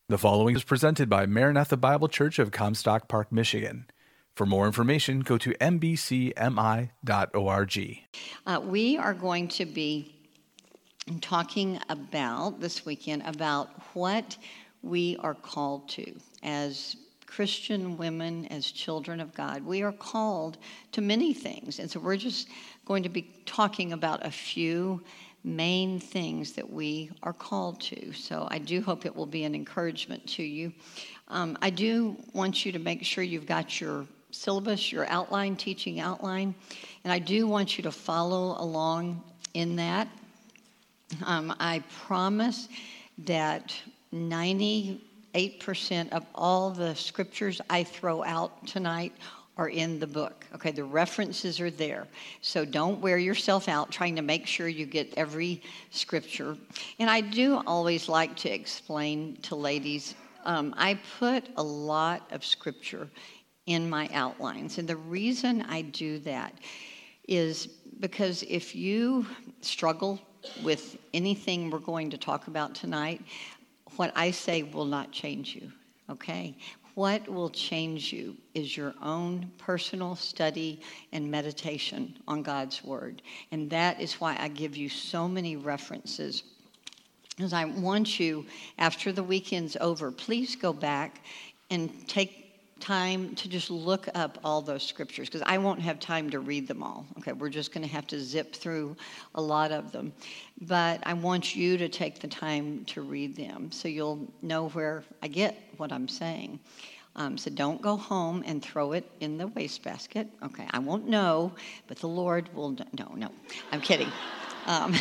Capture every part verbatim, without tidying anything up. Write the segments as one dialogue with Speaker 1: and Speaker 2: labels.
Speaker 1: The following is presented by Maranatha Bible Church of Comstock Park, Michigan. For more information, go to m b c m i dot org.
Speaker 2: Uh, we are going to be talking about this weekend about what we are called to as Christian women, as children of God. We are called to many things, and so we're just going to be talking about a few main things that we are called to. So I do hope it will be an encouragement to you. Um, I do want you to make sure you've got your syllabus, your outline, teaching outline, and I do want you to follow along in that. Um, I promise that ninety-eight percent of all the scriptures I throw out tonight are in the book. Okay, the references are there. So don't wear yourself out trying to make sure you get every scripture. And I do always like to explain to ladies, um, I put a lot of scripture in my outlines. And the reason I do that is because if you struggle with anything we're going to talk about tonight, what I say will not change you, okay? What will change you is your own personal study and meditation on God's Word. And that is why I give you so many references. Because I want you, after the weekend's over, please go back and take time to just look up all those scriptures, because I won't have time to read them all. Okay, we're just going to have to zip through a lot of them. But I want you to take the time to read them so you'll know where I get what I'm saying. Um, so don't go home and throw it in the wastebasket. Okay, I won't know, but the Lord will know. No, no, I'm kidding. Um,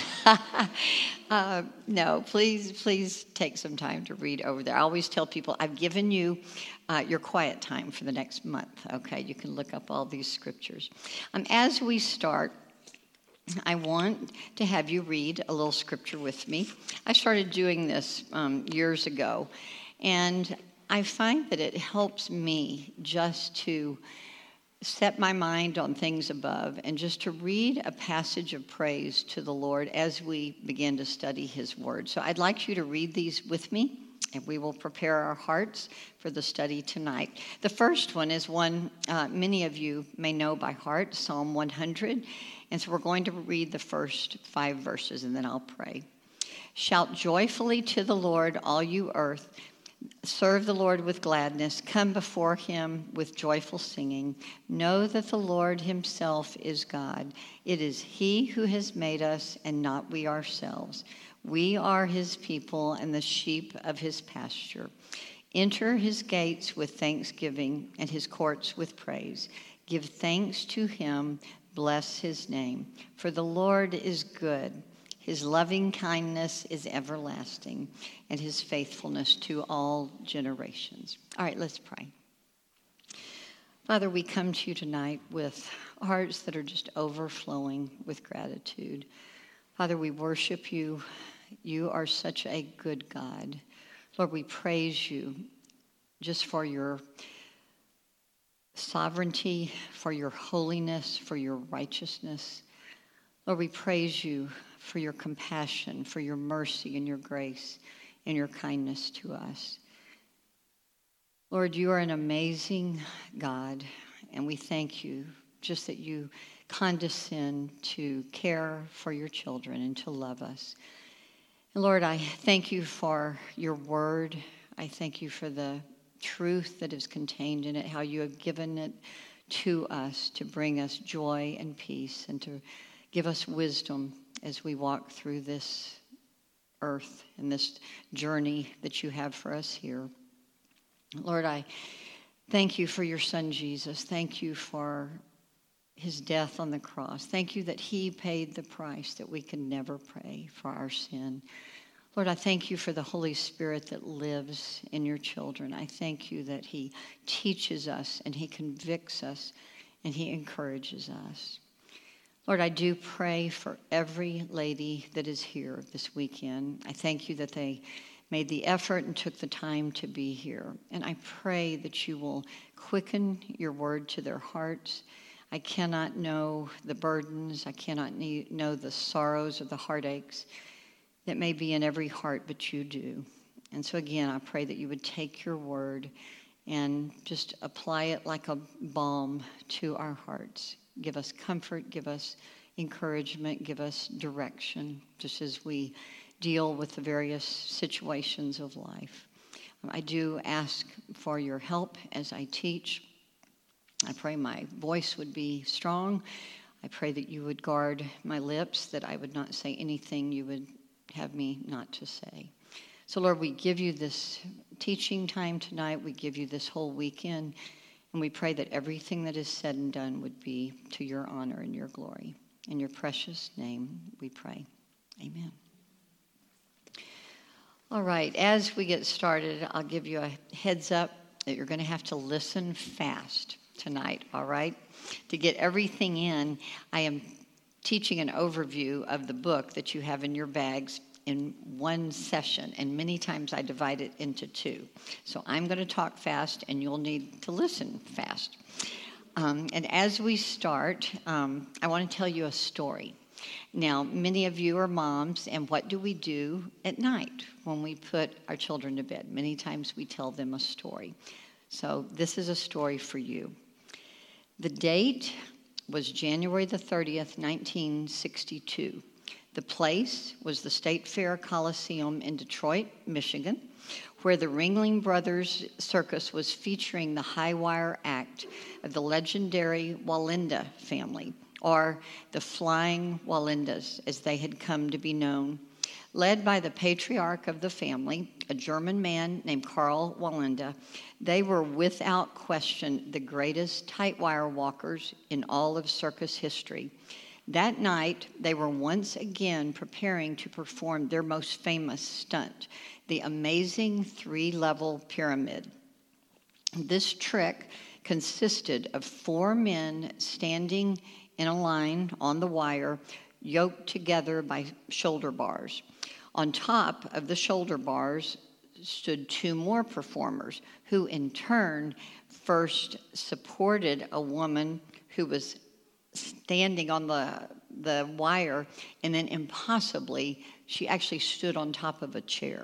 Speaker 2: uh, no, please, please take some time to read over there. I always tell people, I've given you uh, your quiet time for the next month. Okay, you can look up all these scriptures. Um, as we start, I want to have you read a little scripture with me. I started doing this um, years ago, and I find that it helps me just to set my mind on things above and just to read a passage of praise to the Lord as we begin to study His Word. So I'd like you to read these with me, and we will prepare our hearts for the study tonight. The first one is one uh, many of you may know by heart, Psalm one hundred. And so we're going to read the first five verses, and then I'll pray. Shout joyfully to the Lord, all you earth. Serve the Lord with gladness. Come before Him with joyful singing. Know that the Lord Himself is God. It is He who has made us and not we ourselves. We are His people and the sheep of His pasture. Enter His gates with thanksgiving and His courts with praise. Give thanks to Him. Bless His name. For the Lord is good. His loving kindness is everlasting, and His faithfulness to all generations. All right, let's pray. Father, we come to you tonight with hearts that are just overflowing with gratitude. Father, we worship you. You are such a good God. Lord, we praise you just for your sovereignty, for your holiness, for your righteousness. Lord, we praise you for your compassion, for your mercy and your grace and your kindness to us. Lord, you are an amazing God, and we thank you just that you condescend to care for your children and to love us. And Lord, I thank you for your word. I thank you for the truth that is contained in it, how you have given it to us to bring us joy and peace and to give us wisdom as we walk through this earth and this journey that you have for us here. Lord, I thank you for your Son, Jesus. Thank you for His death on the cross. Thank you that He paid the price that we can never pay for our sin. Lord, I thank you for the Holy Spirit that lives in your children. I thank you that He teaches us and He convicts us and He encourages us. Lord, I do pray for every lady that is here this weekend. I thank you that they made the effort and took the time to be here. And I pray that you will quicken your word to their hearts. I cannot know the burdens. I cannot know the sorrows or the heartaches that may be in every heart, but you do. And so again, I pray that you would take your word and just apply it like a balm to our hearts. Give us comfort, give us encouragement, give us direction, just as we deal with the various situations of life. I do ask for your help as I teach. I pray my voice would be strong. I pray that you would guard my lips, that I would not say anything you would have me not to say. So, Lord, we give you this teaching time tonight. We give you this whole weekend. And we pray that everything that is said and done would be to your honor and your glory. In your precious name we pray. Amen. All right, as we get started, I'll give you a heads up that you're going to have to listen fast tonight, all right? To get everything in, I am teaching an overview of the book that you have in your bags in one session, and many times I divide it into two. So I'm going to talk fast, and you'll need to listen fast. Um, and as we start, um, I want to tell you a story. Now, many of you are moms, and what do we do at night when we put our children to bed? Many times we tell them a story. So this is a story for you. The date was January the thirtieth, nineteen sixty-two. The place was the State Fair Coliseum in Detroit, Michigan, where the Ringling Brothers Circus was featuring the high wire act of the legendary Wallenda family, or the Flying Wallendas, as they had come to be known. Led by the patriarch of the family, a German man named Karl Wallenda, they were without question the greatest tight wire walkers in all of circus history. That night, they were once again preparing to perform their most famous stunt, the amazing three-level pyramid. This trick consisted of four men standing in a line on the wire, yoked together by shoulder bars. On top of the shoulder bars stood two more performers, who in turn first supported a woman who was standing on the, the wire, and then impossibly, she actually stood on top of a chair.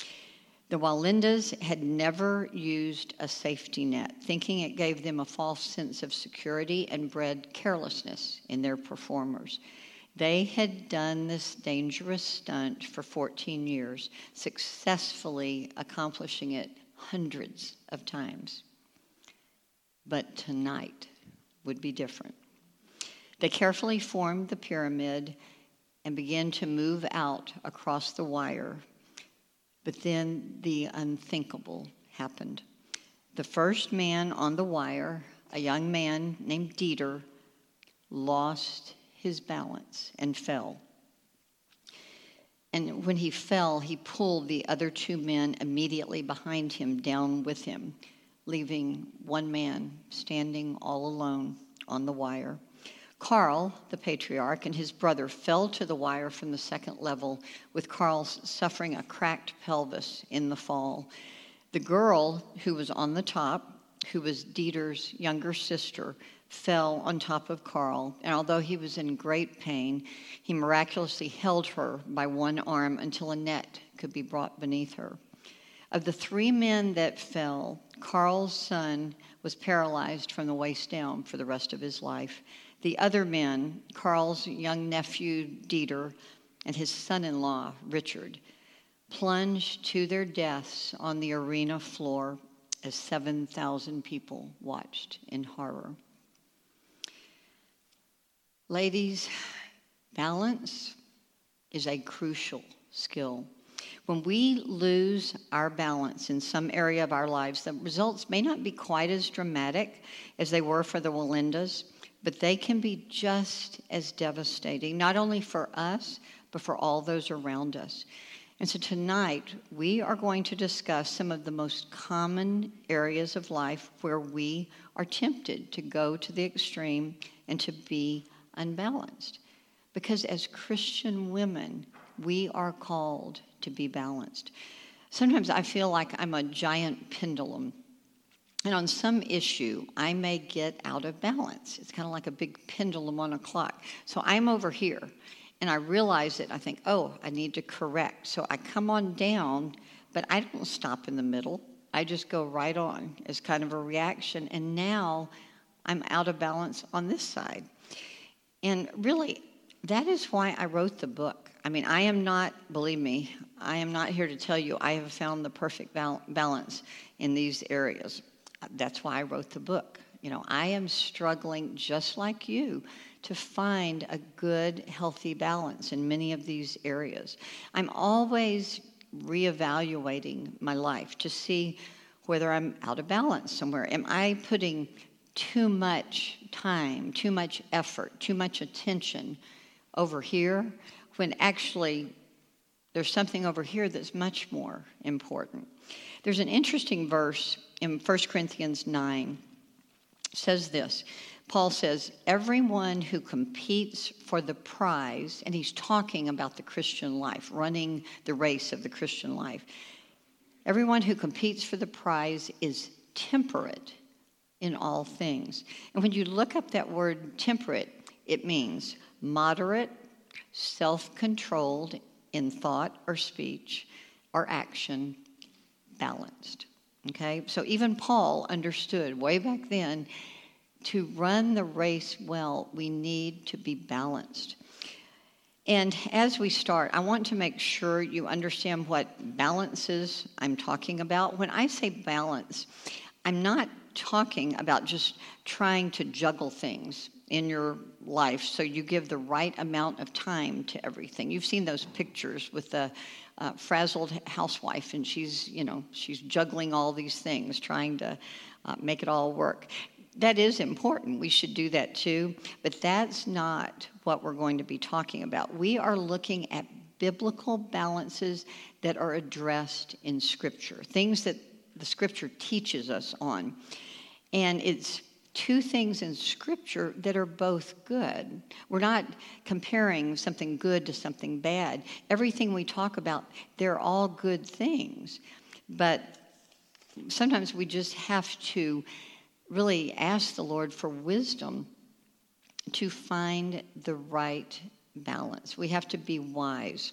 Speaker 2: The Wallendas had never used a safety net, thinking it gave them a false sense of security and bred carelessness in their performers. They had done this dangerous stunt for fourteen years, successfully accomplishing it hundreds of times. But tonight would be different. They carefully formed the pyramid and began to move out across the wire. But then the unthinkable happened. The first man on the wire, a young man named Dieter, lost his balance and fell. And when he fell, he pulled the other two men immediately behind him down with him, leaving one man standing all alone on the wire. Karl, the patriarch, and his brother fell to the wire from the second level, with Karl suffering a cracked pelvis in the fall. The girl who was on the top, who was Dieter's younger sister, fell on top of Karl, and although he was in great pain, he miraculously held her by one arm until a net could be brought beneath her. Of the three men that fell, Karl's son was paralyzed from the waist down for the rest of his life. The other men, Karl's young nephew, Dieter, and his son-in-law, Richard, plunged to their deaths on the arena floor as seven thousand people watched in horror. Ladies, balance is a crucial skill. When we lose our balance in some area of our lives, the results may not be quite as dramatic as they were for the Wallendas, but they can be just as devastating, not only for us, but for all those around us. And so tonight, we are going to discuss some of the most common areas of life where we are tempted to go to the extreme and to be unbalanced. Because as Christian women, we are called to be balanced. Sometimes I feel like I'm a giant pendulum. And on some issue, I may get out of balance. It's kind of like a big pendulum on a clock. So I'm over here, and I realize it. I think, oh, I need to correct. So I come on down, but I don't stop in the middle. I just go right on as kind of a reaction. And now I'm out of balance on this side. And really, that is why I wrote the book. I mean, I am not, believe me, I am not here to tell you I have found the perfect bal- balance in these areas. That's why I wrote the book. You know, I am struggling just like you to find a good, healthy balance in many of these areas. I'm always reevaluating my life to see whether I'm out of balance somewhere. Am I putting too much time, too much effort, too much attention over here when actually there's something over here that's much more important? There's an interesting verse in First Corinthians nine. It says this. Paul says, everyone who competes for the prize, and he's talking about the Christian life, running the race of the Christian life. Everyone who competes for the prize is temperate in all things. And when you look up that word temperate, it means moderate, self-controlled in thought or speech or action, balanced. Okay? So even Paul understood way back then, to run the race well, we need to be balanced. And as we start, I want to make sure you understand what balances I'm talking about. When I say balance, I'm not talking about just trying to juggle things in your life so you give the right amount of time to everything. You've seen those pictures with the uh, frazzled housewife, and she's, you know, she's juggling all these things, trying to uh, make it all work. That is important. We should do that too, but that's not what we're going to be talking about. We are looking at biblical balances that are addressed in Scripture, things that the Scripture teaches us on. And it's two things in Scripture that are both good. We're not comparing something good to something bad. Everything we talk about, they're all good things. But sometimes we just have to really ask the Lord for wisdom to find the right balance. We have to be wise.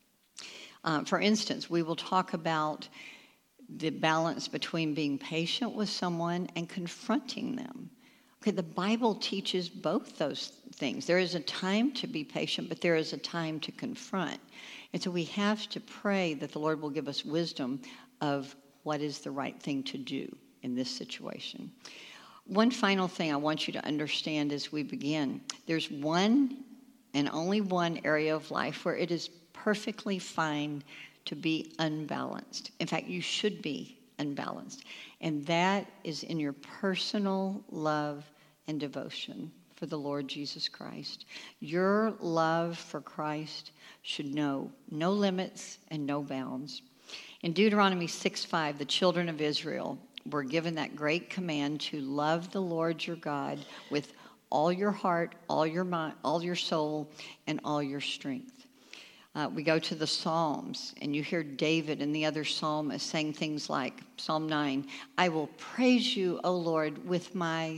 Speaker 2: Uh, for instance, we will talk about the balance between being patient with someone and confronting them. Okay, the Bible teaches both those things. There is a time to be patient, but there is a time to confront. And so we have to pray that the Lord will give us wisdom of what is the right thing to do in this situation. One final thing I want you to understand as we begin. There's one and only one area of life where it is perfectly fine to be unbalanced. In fact, you should be unbalanced. And that is in your personal love and devotion for the Lord Jesus Christ. Your love for Christ should know no limits and no bounds. In Deuteronomy six five, the children of Israel were given that great command to love the Lord your God with all your heart, all your mind, all your soul, and all your strength. Uh, we go to the Psalms, and you hear David and the other psalmists saying things like, Psalm nine, I will praise you, O Lord, with my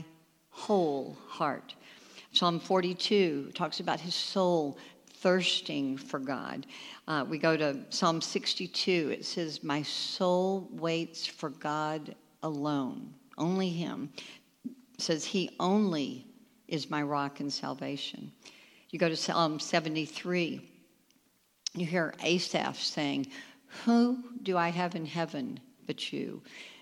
Speaker 2: whole heart. Psalm forty-two talks about his soul thirsting for God. Uh, we go to Psalm sixty-two. It says, my soul waits for God alone, only him. It says he only is my rock and salvation. You go to Psalm seventy-three. You hear Asaph saying, who do I have in heaven but you?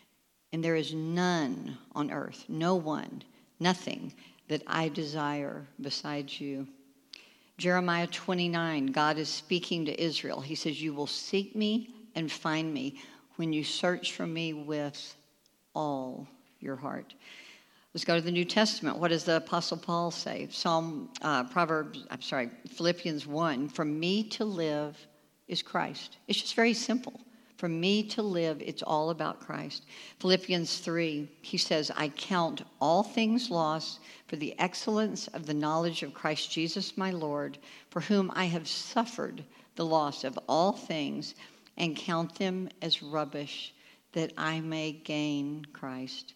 Speaker 2: And there is none on earth, no one, nothing that I desire besides you. Jeremiah twenty-nine, God is speaking to Israel. He says, you will seek me and find me when you search for me with all your heart. Let's go to the New Testament. What does the Apostle Paul say? Psalm, uh, Proverbs, I'm sorry, Philippians one, for me to live is Christ. It's just very simple. For me to live, it's all about Christ. Philippians three, he says, I count all things lost for the excellence of the knowledge of Christ Jesus my Lord, for whom I have suffered the loss of all things and count them as rubbish, that I may gain Christ.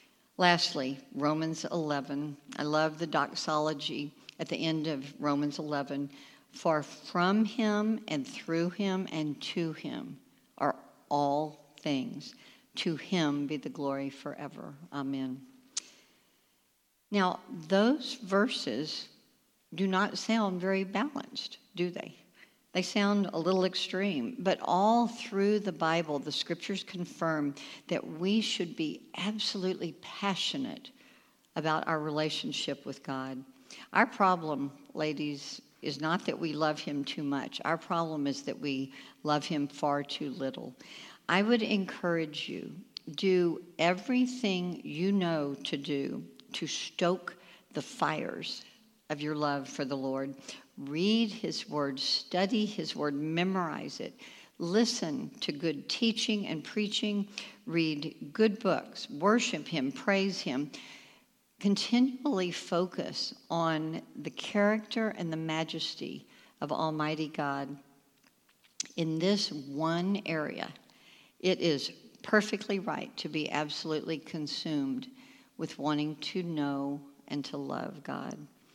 Speaker 2: Lastly, Romans eleven. I love the doxology at the end of Romans eleven. For from him and through him and to him are all things. To him be the glory forever. Amen. Now, those verses do not sound very balanced, do they? They sound a little extreme, but all through the Bible, the scriptures confirm that we should be absolutely passionate about our relationship with God. Our problem, ladies, is not that we love him too much. Our problem is that we love him far too little. I would encourage you, do everything you know to do to stoke the fires of your love for the Lord. Read his word, study his word, memorize it. Listen to good teaching and preaching. Read good books, worship him, praise him. Continually focus on the character and the majesty of Almighty God. In this one area, it is perfectly right to be absolutely consumed with wanting to know and to love God.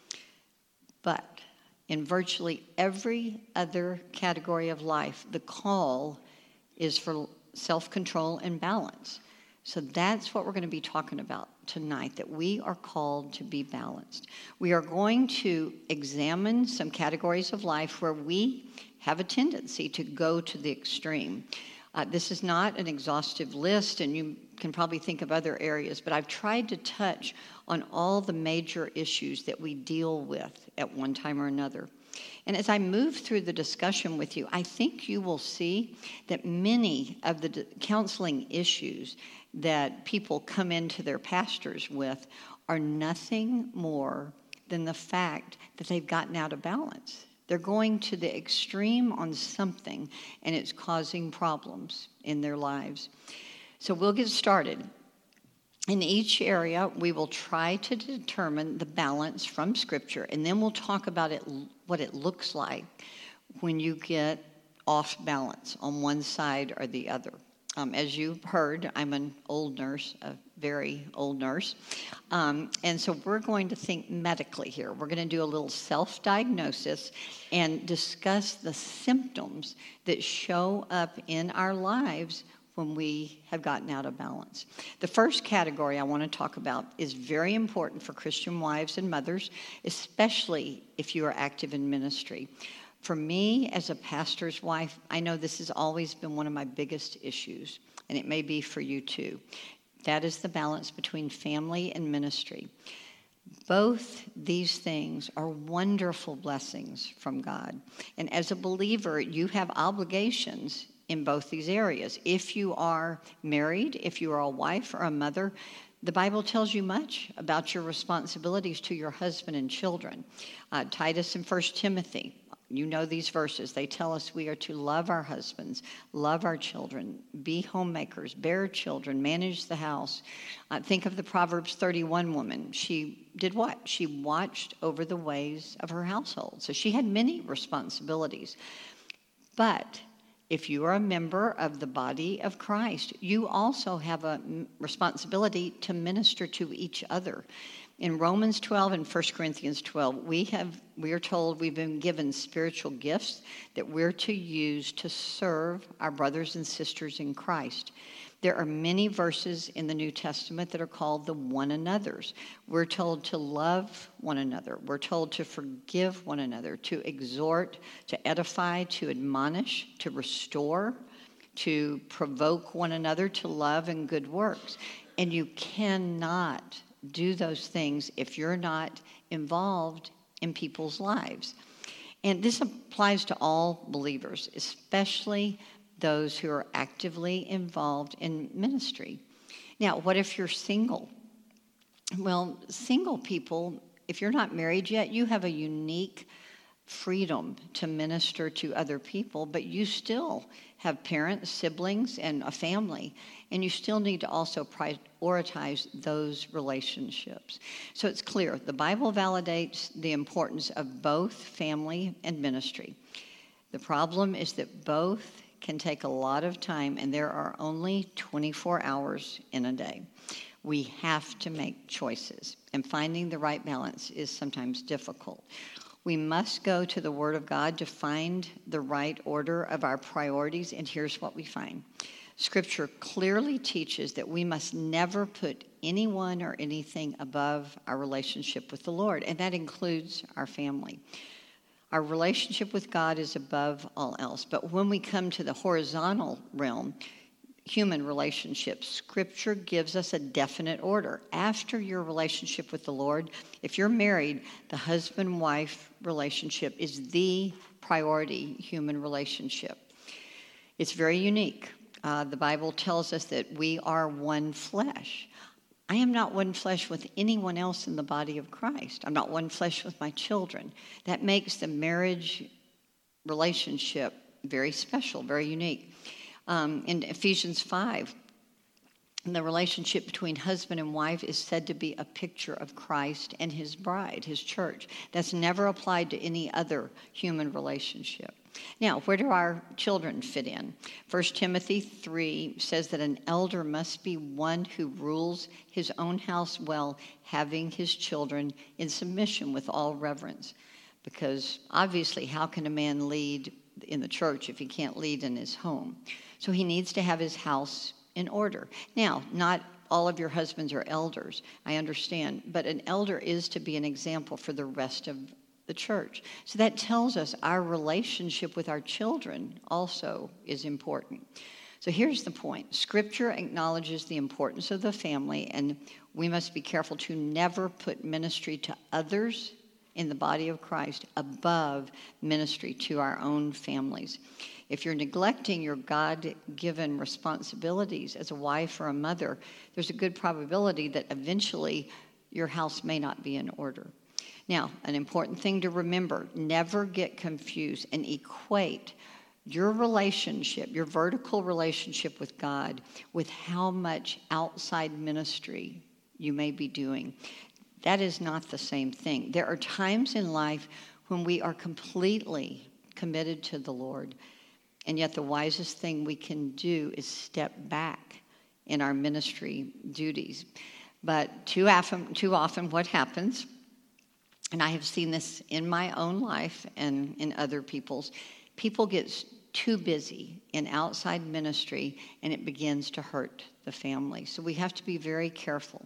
Speaker 2: But in virtually every other category of life, the call is for self-control and balance. So that's what we're going to be talking about tonight, that we are called to be balanced. We are going to examine some categories of life where we have a tendency to go to the extreme. Uh, this is not an exhaustive list, and you can probably think of other areas, but I've tried to touch on all the major issues that we deal with at one time or another. And as I move through the discussion with you, I think you will see that many of the d- counseling issues that people come into their pastors with are nothing more than the fact that they've gotten out of balance. They're going to the extreme on something, and it's causing problems in their lives. So we'll get started. In each area, we will try to determine the balance from Scripture, and then we'll talk about it, what it looks like when you get off balance on one side or the other. Um, as you've heard, I'm an old nurse, a very old nurse. Um, and so we're going to think medically here. We're going to do a little self-diagnosis and discuss the symptoms that show up in our lives when we have gotten out of balance. The first category I want to talk about is very important for Christian wives and mothers, especially if you are active in ministry. For me, as a pastor's wife, I know this has always been one of my biggest issues, and it may be for you too. That is the balance between family and ministry. Both these things are wonderful blessings from God. And as a believer, you have obligations in both these areas. If you are married, if you are a wife or a mother, the Bible tells you much about your responsibilities to your husband and children. Uh, Titus and First Timothy, you know these verses. They tell us we are to love our husbands, love our children, be homemakers, bear children, manage the house. Uh, think of the Proverbs thirty-one woman. She did what? She watched over the ways of her household. So she had many responsibilities. But if you are a member of the body of Christ, you also have a responsibility to minister to each other. In Romans twelve and First Corinthians twelve, we have we are told we've been given spiritual gifts that we're to use to serve our brothers and sisters in Christ. There are many verses in the New Testament that are called the one another's. We're told to love one another. We're told to forgive one another, to exhort, to edify, to admonish, to restore, to provoke one another to love and good works. And you cannot do those things if you're not involved in people's lives. And this applies to all believers, especially those who are actively involved in ministry. Now, what if you're single? Well, single people, if you're not married yet, you have a unique freedom to minister to other people, but you still have parents, siblings, and a family, and you still need to also prioritize those relationships. So it's clear, the Bible validates the importance of both family and ministry. The problem is that both can take a lot of time, and there are only twenty-four hours in a day. We have to make choices, and finding the right balance is sometimes difficult. We must go to the Word of God to find the right order of our priorities, and here's what we find. Scripture clearly teaches that we must never put anyone or anything above our relationship with the Lord, and that includes our family. Our relationship with God is above all else. But when we come to the horizontal realm, human relationships, Scripture gives us a definite order. After your relationship with the Lord, if you're married, the husband-wife relationship is the priority human relationship. It's very unique. Uh, the Bible tells us that we are one flesh. I am not one flesh with anyone else in the body of Christ. I'm not one flesh with my children. That makes the marriage relationship very special, very unique. Um, in Ephesians five, the relationship between husband and wife is said to be a picture of Christ and his bride, his church. That's never applied to any other human relationship. Now, where do our children fit in? First Timothy three says that an elder must be one who rules his own house well, having his children in submission with all reverence. Because obviously, how can a man lead in the church if he can't lead in his home? So he needs to have his house in order. Now, not all of your husbands are elders, I understand, but an elder is to be an example for the rest of the church. So that tells us our relationship with our children also is important. So here's the point. Scripture acknowledges the importance of the family, and we must be careful to never put ministry to others in the body of Christ above ministry to our own families. If you're neglecting your God-given responsibilities as a wife or a mother, there's a good probability that eventually your house may not be in order. Now, an important thing to remember, never get confused and equate your relationship, your vertical relationship with God, with how much outside ministry you may be doing. That is not the same thing. There are times in life when we are completely committed to the Lord, and yet the wisest thing we can do is step back in our ministry duties. But too often, too often what happens, and I have seen this in my own life and in other people's, people get too busy in outside ministry, and it begins to hurt the family. So we have to be very careful.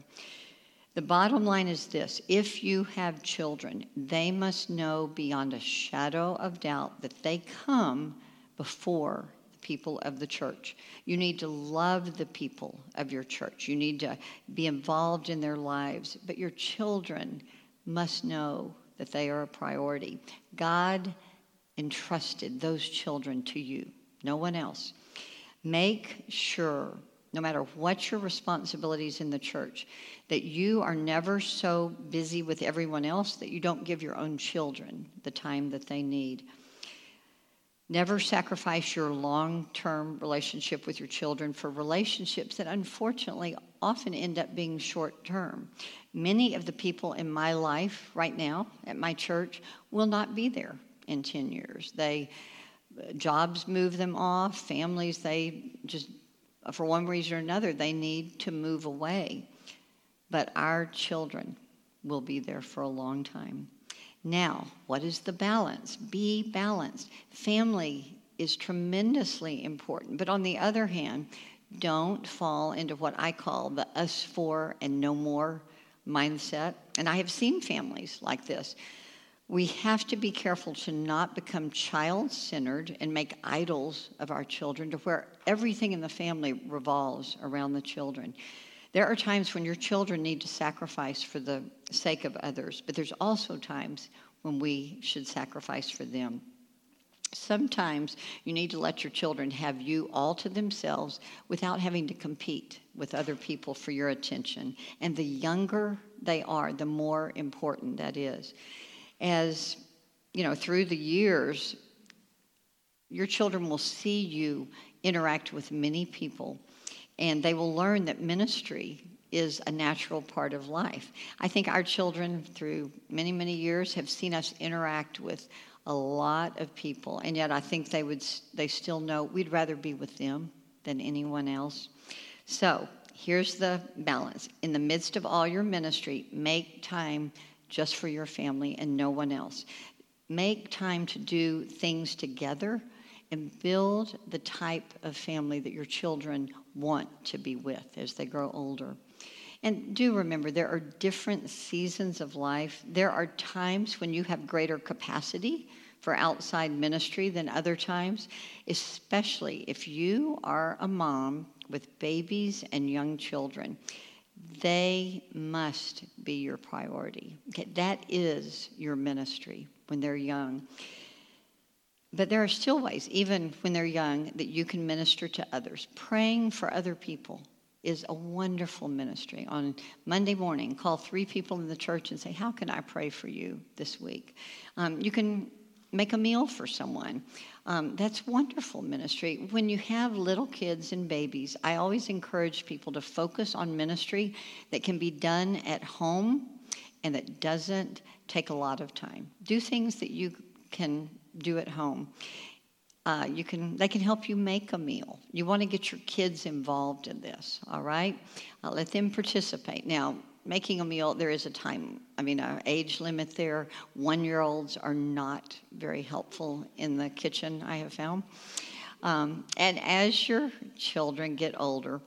Speaker 2: The bottom line is this: if you have children, they must know beyond a shadow of doubt that they come before the people of the church. You need to love the people of your church. You need to be involved in their lives, but your children must know that they are a priority. God entrusted those children to you, no one else. Make sure, no matter what your responsibilities in the church, that you are never so busy with everyone else that you don't give your own children the time that they need. Never sacrifice your long-term relationship with your children for relationships that unfortunately often end up being short-term. Many of the people in my life right now at my church will not be there in ten years. They, jobs move them off, families, they just, for one reason or another, they need to move away. But our children will be there for a long time. Now, what is the balance? Be balanced. Family is tremendously important. But on the other hand, don't fall into what I call the us for and no more mindset. And I have seen families like this. We have to be careful to not become child-centered and make idols of our children to where everything in the family revolves around the children. There are times when your children need to sacrifice for the sake of others, but there's also times when we should sacrifice for them. Sometimes you need to let your children have you all to themselves without having to compete with other people for your attention. And the younger they are, the more important that is. As, you know, through the years, your children will see you interact with many people, and they will learn that ministry is a natural part of life. I think our children, through many, many years, have seen us interact with a lot of people, and yet I think they would they still know we'd rather be with them than anyone else. So here's the balance. In the midst of all your ministry, make time just for your family and no one else. Make time to do things together and build the type of family that your children want to be with as they grow older. And do remember, there are different seasons of life. There are times when you have greater capacity for outside ministry than other times, especially if you are a mom with babies and young children. They must be your priority. Okay, that is your ministry when they're young. But there are still ways, even when they're young, that you can minister to others. Praying for other people is a wonderful ministry. On Monday morning, call three people in the church and say, how can I pray for you this week? Um, you can make a meal for someone. Um, that's wonderful ministry. When you have little kids and babies, I always encourage people to focus on ministry that can be done at home and that doesn't take a lot of time. Do things that you can do at home. Uh, you can. They can help you make a meal. You want to get your kids involved in this, all right? Uh, let them participate. Now, making a meal, there is a time, I mean, an age limit there. One-year-olds are not very helpful in the kitchen, I have found. Um, and as your children get older,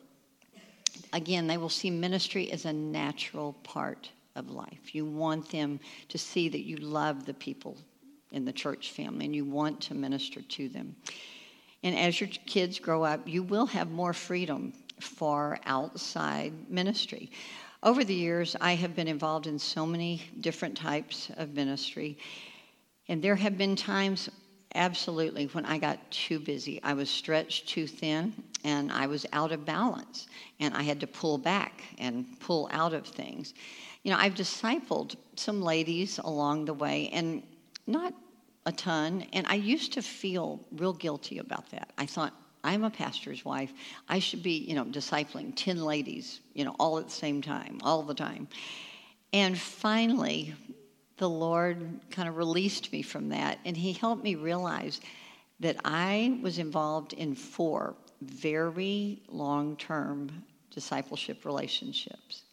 Speaker 2: again, they will see ministry as a natural part of life. You want them to see that you love the people in the church family, and you want to minister to them. And as your kids grow up, you will have more freedom for outside ministry. Over the years, I have been involved in so many different types of ministry, and there have been times, absolutely, when I got too busy. I was stretched too thin, and I was out of balance, and I had to pull back and pull out of things. You know, I've discipled some ladies along the way, and not a ton, and I used to feel real guilty about that. I thought, I'm a pastor's wife. I should be, you know, discipling ten ladies, you know, all at the same time, all the time. And finally, the Lord kind of released me from that, and he helped me realize that I was involved in four very long-term discipleship relationships.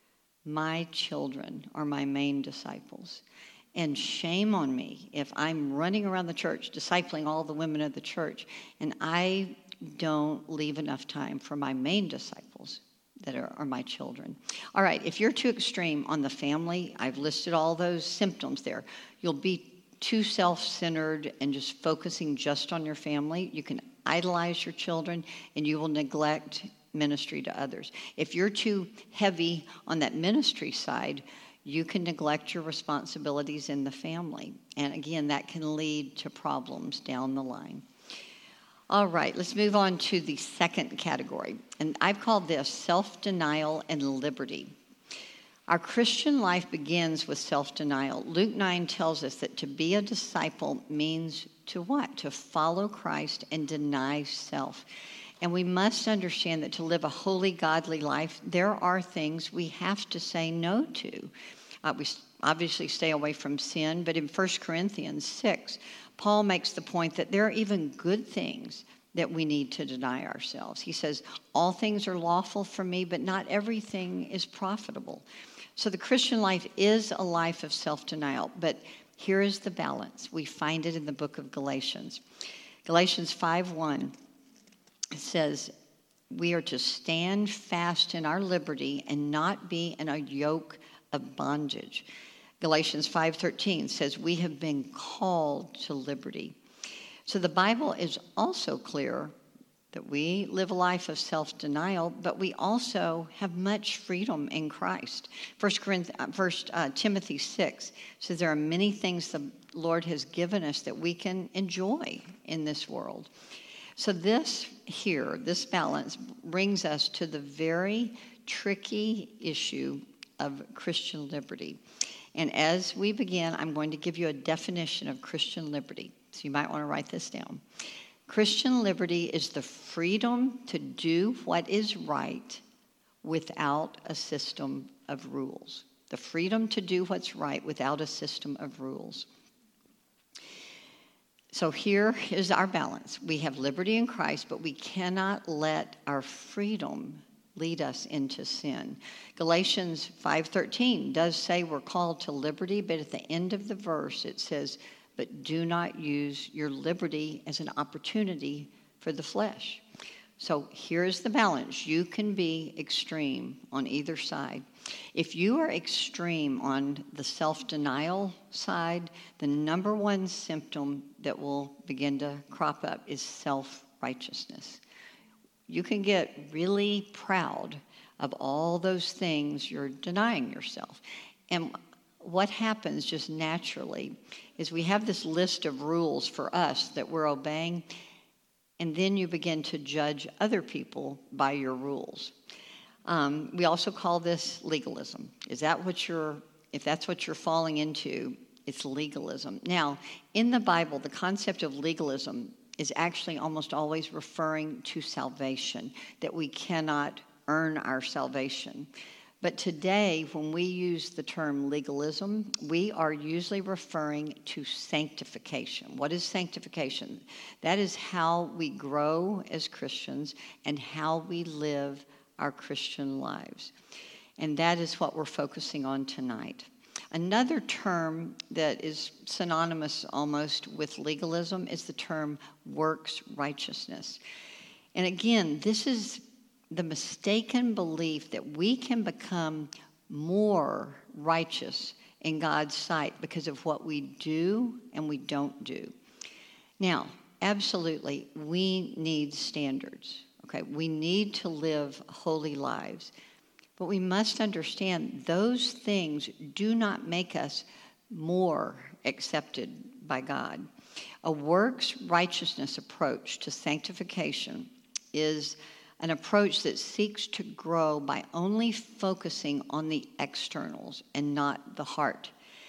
Speaker 2: My children are my main disciples. And shame on me if I'm running around the church, discipling all the women of the church, and I don't leave enough time for my main disciples that are, are my children. All right, if you're too extreme on the family, I've listed all those symptoms there. You'll be too self-centered and just focusing just on your family. You can idolize your children, and you will neglect ministry to others. If you're too heavy on that ministry side, you can neglect your responsibilities in the family. And again, that can lead to problems down the line. All right, let's move on to the second category. And I've called this self-denial and liberty. Our Christian life begins with self-denial. Luke nine tells us that to be a disciple means to what? To follow Christ and deny self. And we must understand that to live a holy, godly life, there are things we have to say no to. Uh, we obviously stay away from sin, but in First Corinthians six, Paul makes the point that there are even good things that we need to deny ourselves. He says, all things are lawful for me, but not everything is profitable. So the Christian life is a life of self-denial, but here is the balance. We find it in the book of Galatians. Galatians five one. It says, we are to stand fast in our liberty and not be in a yoke of bondage. Galatians five thirteen says, we have been called to liberty. So the Bible is also clear that we live a life of self-denial, but we also have much freedom in Christ. First, Corinthians, First uh, Timothy six says there are many things the Lord has given us that we can enjoy in this world. So this here, this balance, brings us to the very tricky issue of Christian liberty. And as we begin, I'm going to give you a definition of Christian liberty. So you might want to write this down. Christian liberty is the freedom to do what is right without a system of rules. The freedom to do what's right without a system of rules. So here is our balance. We have liberty in Christ, but we cannot let our freedom lead us into sin. Galatians five thirteen does say we're called to liberty, but at the end of the verse it says, but do not use your liberty as an opportunity for the flesh. So here's the balance. You can be extreme on either side. If you are extreme on the self-denial side, the number one symptom that will begin to crop up is self-righteousness. You can get really proud of all those things you're denying yourself. And what happens just naturally is we have this list of rules for us that we're obeying, and then you begin to judge other people by your rules. Um, we also call this legalism. Is that what you're, if that's what you're falling into, it's legalism. Now, in the Bible, the concept of legalism is actually almost always referring to salvation, that we cannot earn our salvation. But today, when we use the term legalism, we are usually referring to sanctification. What is sanctification? That is how we grow as Christians and how we live our Christian lives. And that is what we're focusing on tonight. Another term that is synonymous almost with legalism is the term works righteousness. And again, this is the mistaken belief that we can become more righteous in God's sight because of what we do and we don't do. Now, absolutely, we need standards. Okay, we need to live holy lives. But we must understand those things do not make us more accepted by God. A works righteousness approach to sanctification is an approach that seeks to grow by only focusing on the externals and not the heart.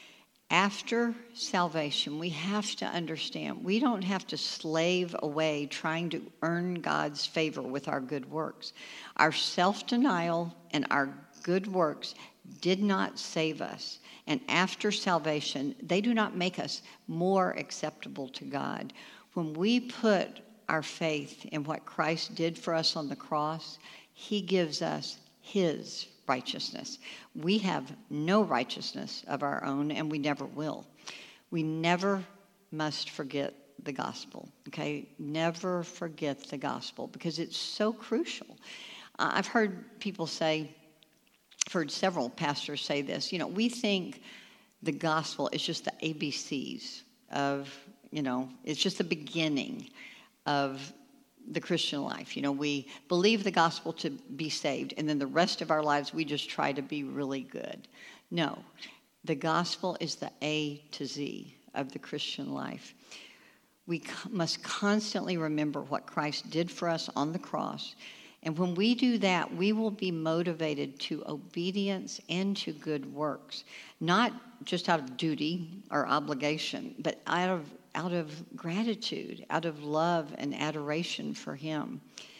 Speaker 2: After salvation, we have to understand we don't have to slave away trying to earn God's favor with our good works. Our self-denial and our good works did not save us. And after salvation, they do not make us more acceptable to God. When we put our faith in what Christ did for us on the cross, he gives us his righteousness. We have no righteousness of our own, and we never will. We never must forget the gospel, okay? Never forget the gospel because it's so crucial. Uh, I've heard people say, I've heard several pastors say this, you know, we think the gospel is just the A B Cs of, you know, it's just the beginning of the Christian life. You know, we believe the gospel to be saved, and then the rest of our lives we just try to be really good. No, the gospel is the A to Z of the Christian life. We must constantly remember what Christ did for us on the cross, and when we do that, we will be motivated to obedience and to good works, not just out of duty or obligation, but out of out of gratitude, out of love and adoration for him.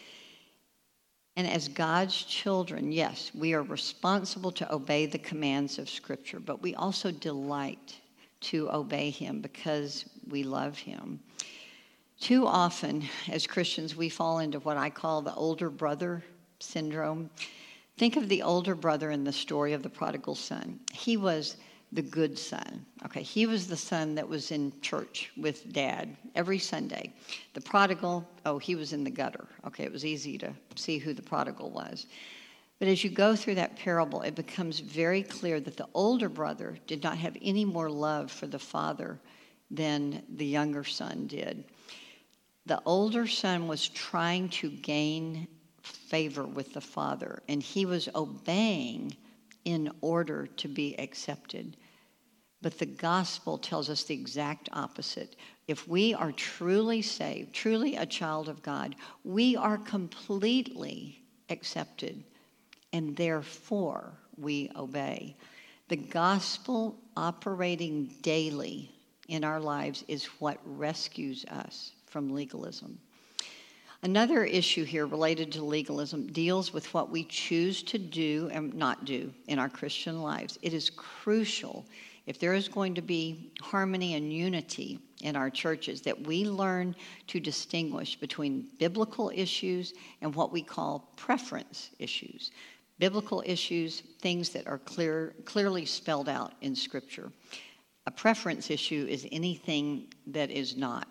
Speaker 2: And as God's children, yes, we are responsible to obey the commands of Scripture, but we also delight to obey him because we love him. Too often, as Christians, we fall into what I call the older brother syndrome. Think of the older brother in the story of the prodigal son. He was the good son. Okay, he was the son that was in church with dad every Sunday. The prodigal, oh, he was in the gutter. Okay, it was easy to see who the prodigal was. But as you go through that parable, it becomes very clear that the older brother did not have any more love for the father than the younger son did. The older son was trying to gain favor with the father, and he was obeying in order to be accepted. But the gospel tells us the exact opposite. If we are truly saved, truly a child of God, we are completely accepted, and therefore we obey. The gospel operating daily in our lives is what rescues us from legalism. Another issue here related to legalism deals with what we choose to do and not do in our Christian lives. It is crucial, if there is going to be harmony and unity in our churches, that we learn to distinguish between biblical issues and what we call preference issues. Biblical issues, things that are clear, clearly spelled out in Scripture. A preference issue is anything that is not.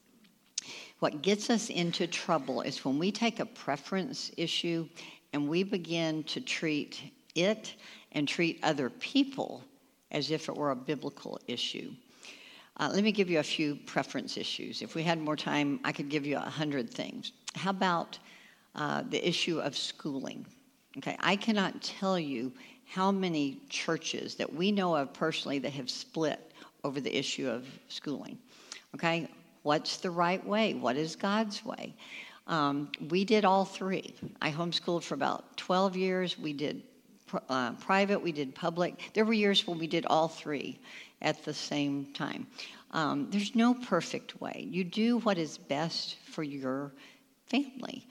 Speaker 2: What gets us into trouble is when we take a preference issue and we begin to treat it and treat other people as if it were a biblical issue. Uh, let me give you a few preference issues. If we had more time, I could give you a hundred things. How about uh, the issue of schooling? Okay, I cannot tell you how many churches that we know of personally that have split over the issue of schooling. Okay, what's the right way? What is God's way? Um, we did all three. I homeschooled for about twelve years. We did uh, private, we did public. There were years when we did all three at the same time. Um, there's no perfect way. You do what is best for your family.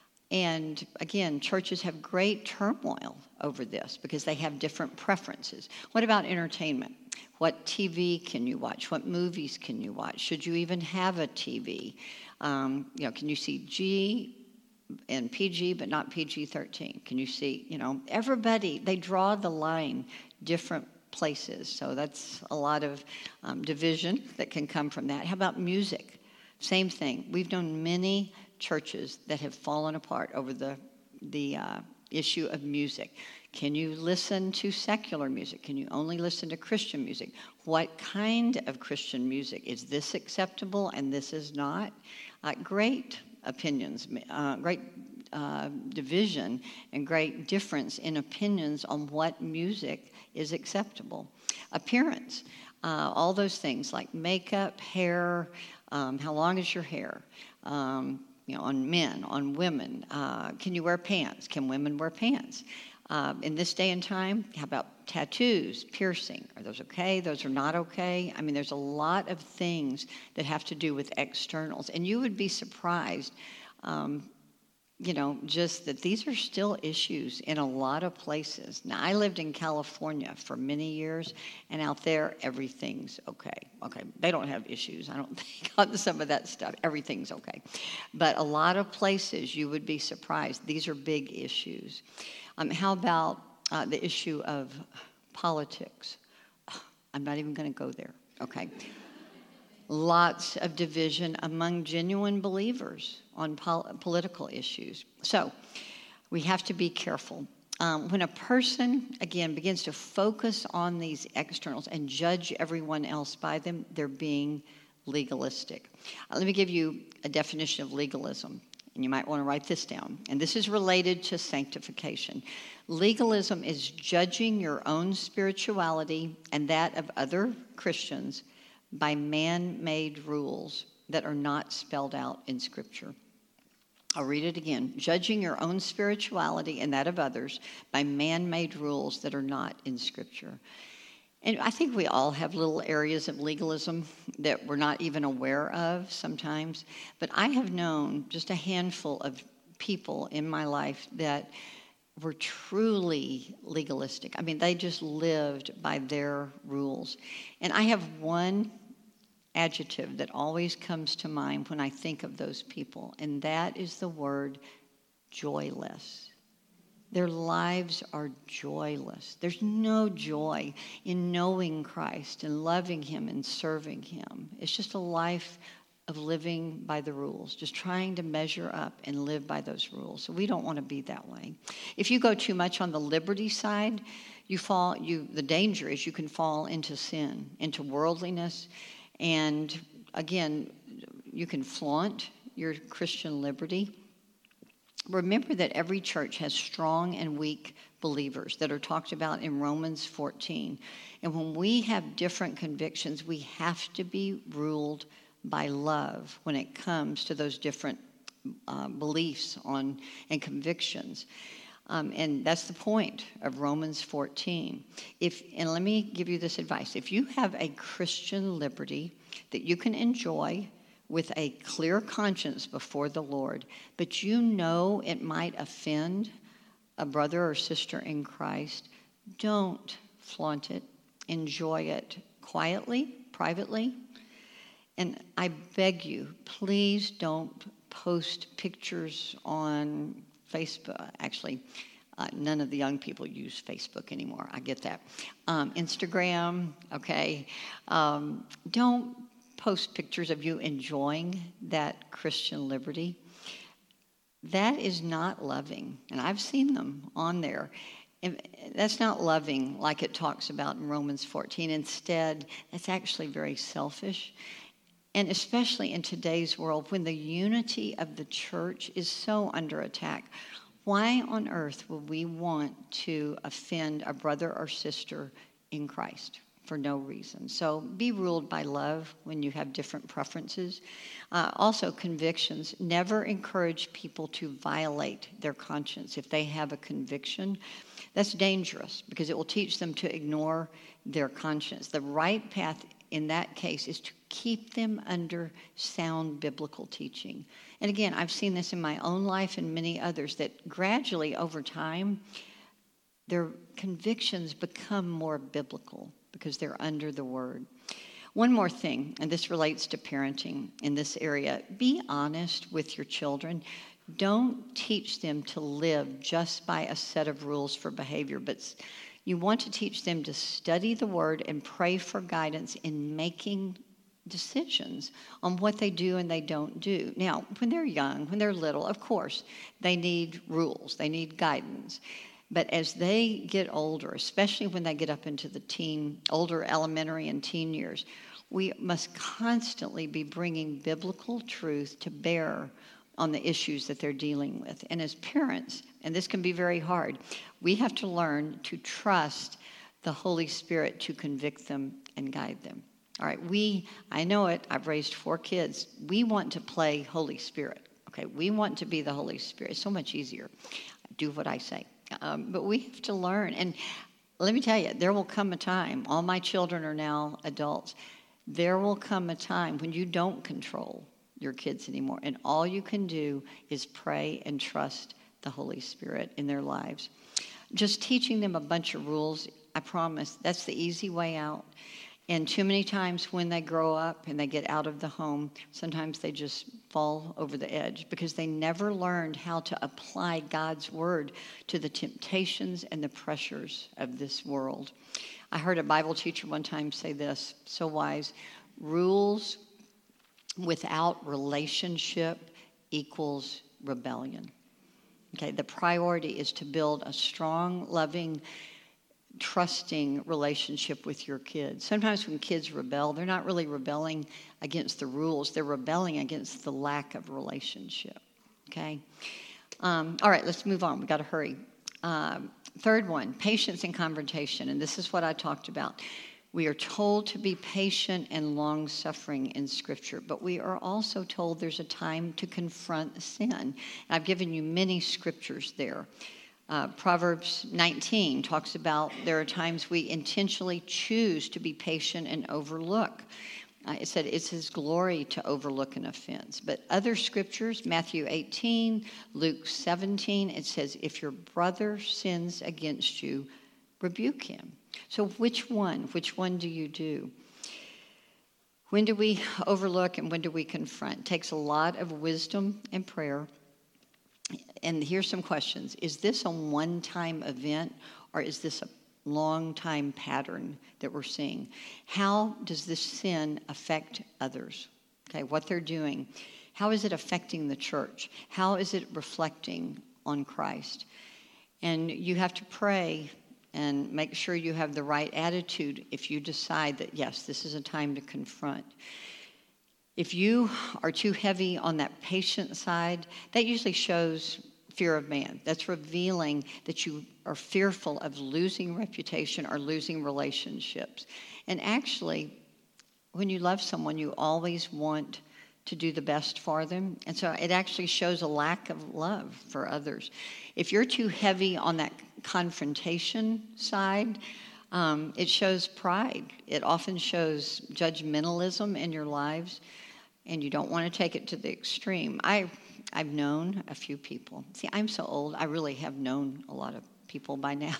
Speaker 2: And again, churches have great turmoil over this because they have different preferences. What about entertainment? What T V can you watch? What movies can you watch? Should you even have a T V? Um, you know, can you see G and P G but not P G thirteen? Can you see, you know, everybody, they draw the line different places. So that's a lot of um, division that can come from that. How about music? Same thing. We've known many churches that have fallen apart over the the uh, issue of music. Can you listen to secular music? Can you only listen to Christian music? What kind of Christian music? Is this acceptable and this is not? Uh, great opinions, uh, great uh, division and great difference in opinions on what music is acceptable. Appearance, uh, all those things like makeup, hair, um, how long is your hair? Um, you know, on men, on women. Uh, can you wear pants? Can women wear pants? Uh, in this day and time, how about tattoos, piercing? Are those okay? Those are not okay? I mean, there's a lot of things that have to do with externals. And you would be surprised, um, you know, just that these are still issues in a lot of places. Now, I lived in California for many years, and out there, everything's okay. Okay, they don't have issues. I don't think on some of that stuff. Everything's okay. But a lot of places, you would be surprised. These are big issues. Um, how about uh, the issue of politics? I'm not even going to go there, okay? Lots of division among genuine believers on pol- political issues. So we have to be careful. Um, when a person, again, begins to focus on these externals and judge everyone else by them, they're being legalistic. Uh, let me give you a definition of legalism. And you might want to write this down. And this is related to sanctification. Legalism is judging your own spirituality and that of other Christians by man-made rules that are not spelled out in Scripture. I'll read it again. Judging your own spirituality and that of others by man-made rules that are not in Scripture. And I think we all have little areas of legalism that we're not even aware of sometimes. But I have known just a handful of people in my life that were truly legalistic. I mean, they just lived by their rules. And I have one adjective that always comes to mind when I think of those people, and that is the word joyless. Their lives are joyless. There's no joy in knowing Christ and loving Him and serving Him. It's just a life of living by the rules, just trying to measure up and live by those rules. So we don't want to be that way. If you go too much on the liberty side, you fall. You the danger is you can fall into sin, into worldliness, and again, you can flaunt your Christian liberty. Remember that every church has strong and weak believers that are talked about in Romans fourteen. And when we have different convictions, we have to be ruled by love when it comes to those different uh, beliefs on and convictions. Um, and that's the point of Romans fourteen. If, and let me give you this advice. If you have a Christian liberty that you can enjoy with a clear conscience before the Lord, but you know it might offend a brother or sister in Christ, don't flaunt it. Enjoy it quietly, privately. And I beg you, please don't post pictures on Facebook, actually, Uh, none of the young people use Facebook anymore. I get that. Um, Instagram, okay. Um, don't post pictures of you enjoying that Christian liberty. That is not loving. And I've seen them on there. And that's not loving like it talks about in Romans fourteen. Instead, that's actually very selfish. And especially in today's world, when the unity of the church is so under attack, why on earth would we want to offend a brother or sister in Christ for no reason? So be ruled by love when you have different preferences. Uh, also, convictions. Never encourage people to violate their conscience. If they have a conviction, that's dangerous because it will teach them to ignore their conscience. The right path in that case is to keep them under sound biblical teaching. And again, I've seen this in my own life and many others, that gradually over time, their convictions become more biblical because they're under the Word. One more thing, and this relates to parenting in this area. Be honest with your children. Don't teach them to live just by a set of rules for behavior, but you want to teach them to study the Word and pray for guidance in making decisions on what they do and they don't do. Now, when they're young, when they're little, of course, they need rules, they need guidance. But as they get older, especially when they get up into the teen, older elementary and teen years, we must constantly be bringing biblical truth to bear on the issues that they're dealing with. And as parents, and this can be very hard, we have to learn to trust the Holy Spirit to convict them and guide them. All right, we, I know it, I've raised four kids. We want to play Holy Spirit, okay? We want to be the Holy Spirit. It's so much easier. Do what I say. Um, but we have to learn. And let me tell you, there will come a time, all my children are now adults, there will come a time when you don't control your kids anymore. And all you can do is pray and trust the Holy Spirit in their lives. Just teaching them a bunch of rules, I promise, that's the easy way out. And too many times when they grow up and they get out of the home, sometimes they just fall over the edge because they never learned how to apply God's word to the temptations and the pressures of this world. I heard a Bible teacher one time say this, so wise: rules without relationship equals rebellion. Okay, the priority is to build a strong, loving, trusting relationship with your kids. Sometimes when kids rebel, they're not really rebelling against the rules. They're rebelling against the lack of relationship. Okay? Um, all right, let's move on. We've got to hurry. Um, third one, patience and confrontation. And this is what I talked about. We are told to be patient and long-suffering in Scripture, but we are also told there's a time to confront sin. And I've given you many scriptures there. Uh, Proverbs nineteen talks about there are times we intentionally choose to be patient and overlook. Uh, it said it's His glory to overlook an offense. But other scriptures, Matthew eighteen, Luke seventeen, it says, if your brother sins against you, rebuke him. So which one? Which one do you do? When do we overlook and when do we confront? It takes a lot of wisdom and prayer. And here's some questions. Is this a one-time event or is this a long-time pattern that we're seeing? How does this sin affect others? Okay, what they're doing. How is it affecting the church? How is it reflecting on Christ? And you have to pray and make sure you have the right attitude if you decide that, yes, this is a time to confront. If you are too heavy on that patient side, that usually shows fear of man. That's revealing that you are fearful of losing reputation or losing relationships. And actually, when you love someone, you always want to do the best for them. And so it actually shows a lack of love for others. If you're too heavy on that confrontation side, um, it shows pride. It often shows judgmentalism in your lives, and you don't want to take it to the extreme. I, I've known a few people. See, I'm so old, I really have known a lot of people by now.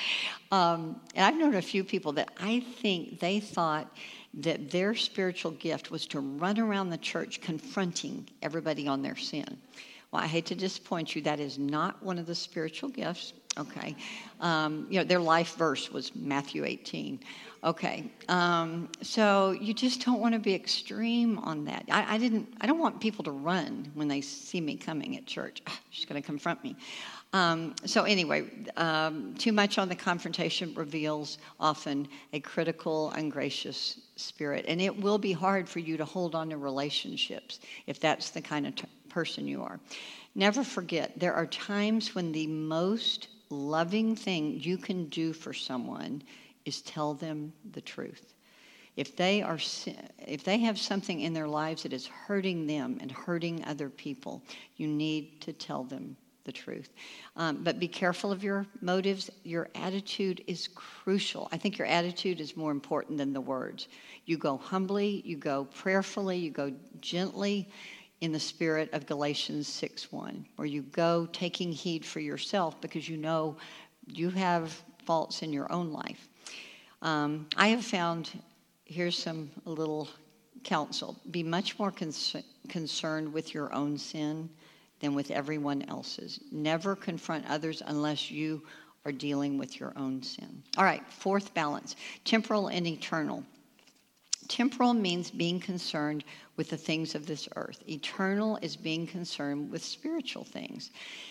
Speaker 2: um, and I've known a few people that I think they thought that their spiritual gift was to run around the church confronting everybody on their sin. Well, I hate to disappoint you, that is not one of the spiritual gifts. Okay. Um, you know, their life verse was Matthew eighteen. Okay. Um, so you just don't want to be extreme on that. I, I didn't, I don't want people to run when they see me coming at church. Ah, she's going to confront me. Um, so anyway, um, too much on the confrontation reveals often a critical, ungracious spirit. And it will be hard for you to hold on to relationships if that's the kind of t- person you are. Never forget, there are times when the most loving thing you can do for someone is tell them the truth. If they are, if they have something in their lives that is hurting them and hurting other people, you need to tell them the truth. Um, but be careful of your motives. Your attitude is crucial. I think your attitude is more important than the words. You go humbly, you go prayerfully, you go gently in the spirit of Galatians six one, where you go taking heed for yourself because you know you have faults in your own life. Um, I have found, here's some a little counsel, be much more cons- concerned with your own sin than with everyone else's. Never confront others unless you are dealing with your own sin. All right, fourth balance, temporal and eternal. Temporal means being concerned with the things of this earth. Eternal is being concerned with spiritual things.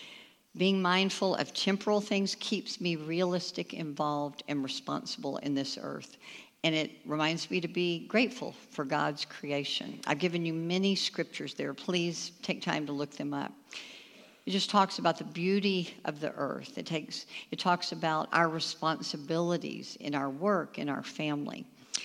Speaker 2: Being mindful of temporal things keeps me realistic, involved, and responsible in this earth. And it reminds me to be grateful for God's creation. I've given you many scriptures there. Please take time to look them up. It just talks about the beauty of the earth. It takes, it talks about our responsibilities in our work, in our family.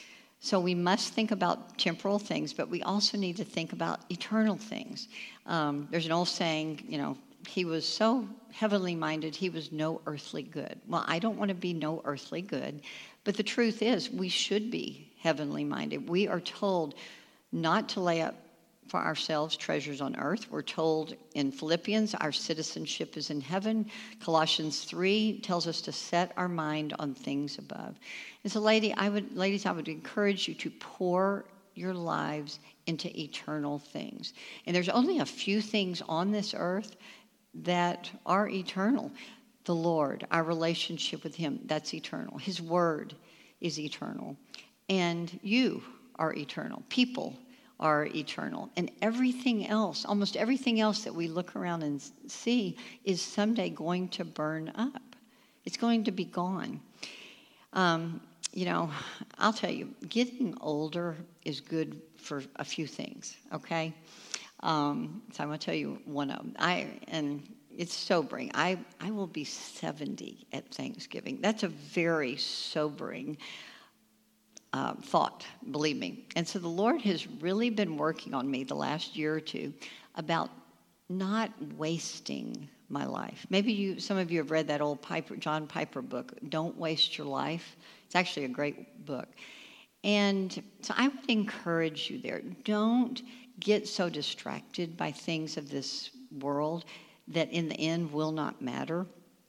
Speaker 2: So we must think about temporal things, but we also need to think about eternal things. Um, there's an old saying, you know, he was so heavenly minded, he was no earthly good. Well, I don't want to be no earthly good, but the truth is we should be heavenly minded. We are told not to lay up for ourselves treasures on earth. We're told in Philippians our citizenship is in heaven. Colossians three tells us to set our mind on things above. And so, lady, I would, ladies, I would encourage you to pour your lives into eternal things. And there's only a few things on this earth that are eternal. The Lord, our relationship with him, that's eternal. His word is eternal. And you are eternal. People are eternal. And everything else, almost everything else that we look around and see is someday going to burn up. It's going to be gone. Um, you know, I'll tell you, getting older is good for a few things, okay? Um, so I'm going to tell you one of them. I, and it's sobering. I, I will be seventy at Thanksgiving. That's a very sobering uh, thought, believe me. And so the Lord has really been working on me the last year or two about not wasting my life. Maybe you, some of you have read that old Piper, John Piper book, Don't Waste Your Life. It's actually a great book. And so I would encourage you there. Don't get so distracted by things of this world that in the end will not matter.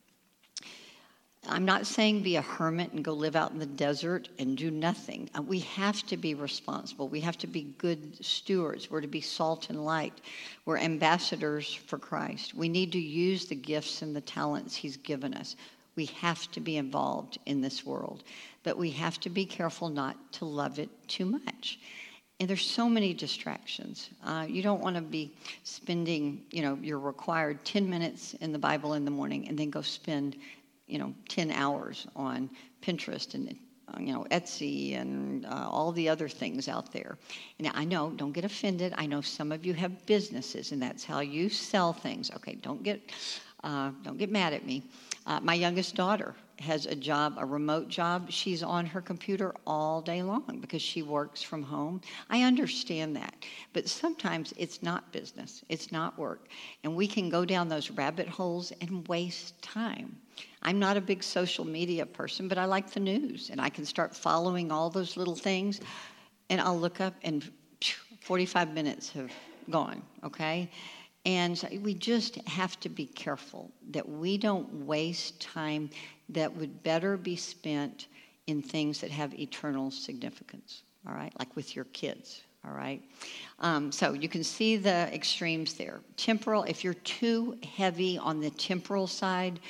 Speaker 2: I'm not saying be a hermit and go live out in the desert and do nothing. We have to be responsible. We have to be good stewards. We're to be salt and light. We're ambassadors for Christ. We need to use the gifts and the talents he's given us. We have to be involved in this world. But we have to be careful not to love it too much. And there's so many distractions. Uh, you don't want to be spending, you know, your required ten minutes in the Bible in the morning and then go spend, you know, ten hours on Pinterest and, uh, you know, Etsy and uh, all the other things out there. And I know, don't get offended. I know some of you have businesses and that's how you sell things. Okay, don't get, uh, don't get mad at me. Uh, my youngest daughter has a job, a remote job. She's on her computer all day long because she works from home. I understand that. But sometimes it's not business. It's not work. And we can go down those rabbit holes and waste time. I'm not a big social media person, but I like the news. And I can start following all those little things. And I'll look up and phew, forty-five minutes have gone, okay? And so we just have to be careful that we don't waste time that would better be spent in things that have eternal significance, all right? Like with your kids, all right? Um, so you can see the extremes there. Temporal, if you're too heavy on the temporal side,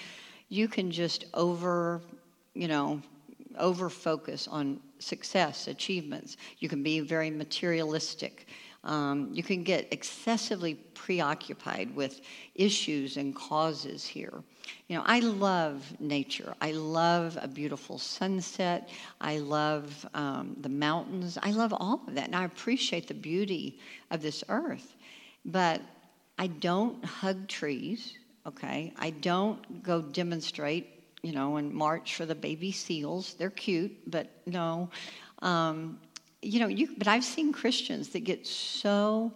Speaker 2: You can just over, you know, over focus on success, achievements. You can be very materialistic. Um, you can get excessively preoccupied with issues and causes here. You know, I love nature. I love a beautiful sunset. I love um, the mountains. I love all of that, and I appreciate the beauty of this earth. But I don't hug trees, okay? I don't go demonstrate, you know, and march for the baby seals. They're cute, but no. Um, you know, you, but I've seen Christians that get so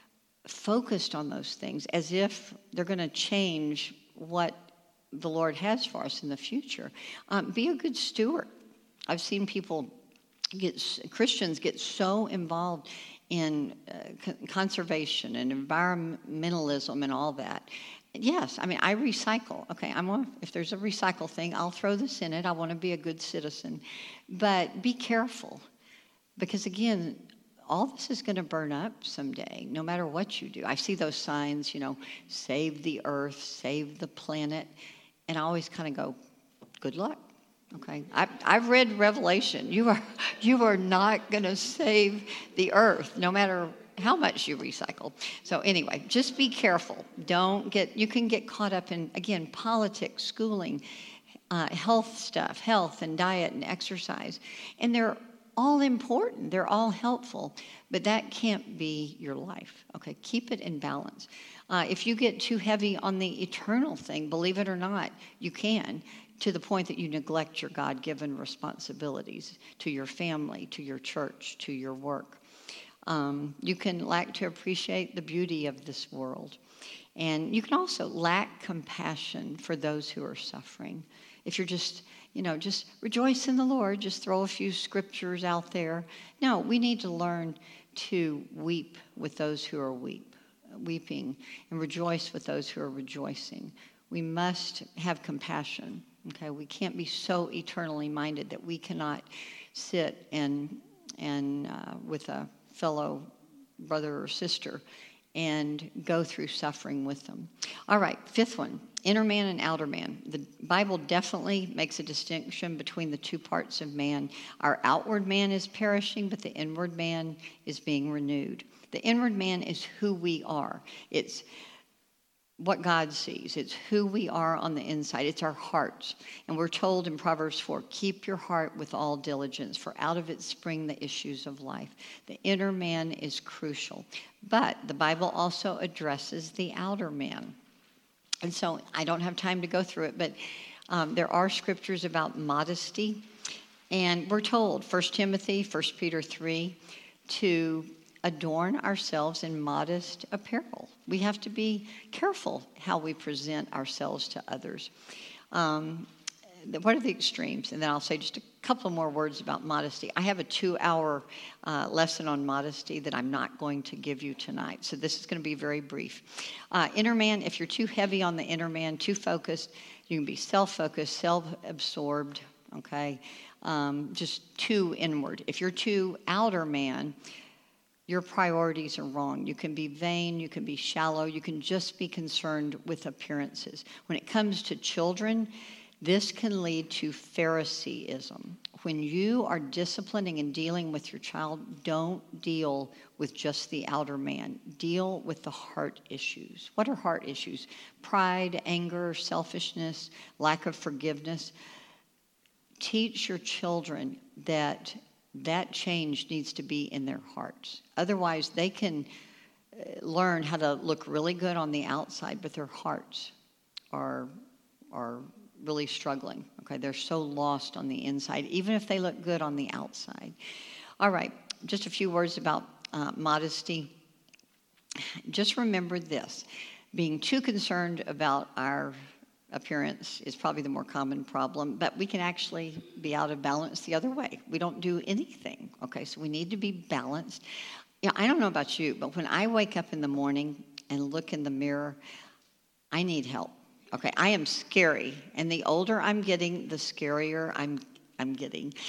Speaker 2: focused on those things as if they're going to change what the Lord has for us in the future. Um, be a good steward. I've seen people get, Christians get so involved in uh, conservation and environmentalism and all that. Yes, I mean, I recycle. Okay, I'm a, if there's a recycle thing, I'll throw this in it. I want to be a good citizen. But be careful, because again, all this is going to burn up someday, no matter what you do. I see those signs, you know, save the earth, save the planet, and I always kind of go, good luck. Okay, I, I've read Revelation. You are you are not going to save the earth, no matter how much you recycle. So anyway, just be careful. Don't get, you can get caught up in, again, politics, schooling, uh, health stuff, health and diet and exercise. And they're all important. They're all helpful. But that can't be your life. Okay, keep it in balance. Uh, if you get too heavy on the eternal thing, believe it or not, you can, to the point that you neglect your God-given responsibilities to your family, to your church, to your work. Um, you can lack to appreciate the beauty of this world. And you can also lack compassion for those who are suffering. If you're just, you know, just rejoice in the Lord, just throw a few scriptures out there. No, we need to learn to weep with those who are weep, weeping and rejoice with those who are rejoicing. We must have compassion. Okay, we can't be so eternally minded that we cannot sit and and uh, with a fellow brother or sister and go through suffering with them. All right, fifth one, inner man and outer man. The Bible definitely makes a distinction between the two parts of man. Our outward man is perishing, but the inward man is being renewed. The inward man is who we are. It's what God sees. It's who we are on the inside. It's our hearts. And we're told in Proverbs four, keep your heart with all diligence, for out of it spring the issues of life. The inner man is crucial. But the Bible also addresses the outer man. And so I don't have time to go through it, but um, there are scriptures about modesty. And we're told, First Timothy, First Peter three, to adorn ourselves in modest apparel. We have to be careful how we present ourselves to others. Um, what are the extremes? And then I'll say just a couple more words about modesty. I have a two-hour uh, lesson on modesty that I'm not going to give you tonight, so this is going to be very brief. Uh, inner man, if you're too heavy on the inner man, too focused, you can be self-focused, self-absorbed, okay, um, just too inward. If you're too outer man, your priorities are wrong. You can be vain, you can be shallow, you can just be concerned with appearances. When it comes to children, this can lead to Phariseeism. When you are disciplining and dealing with your child, don't deal with just the outer man. Deal with the heart issues. What are heart issues? Pride, anger, selfishness, lack of forgiveness. Teach your children that that change needs to be in their hearts. Otherwise, they can learn how to look really good on the outside, but their hearts are are really struggling. Okay, they're so lost on the inside, even if they look good on the outside. All right, just a few words about uh, modesty. Just remember this: being too concerned about our appearance is probably the more common problem, but we can actually be out of balance the other way. We don't do anything, okay? So we need to be balanced. You know, I don't know about you, but when I wake up in the morning and look in the mirror, I need help, okay? I am scary, and the older I'm getting, the scarier I'm I'm getting.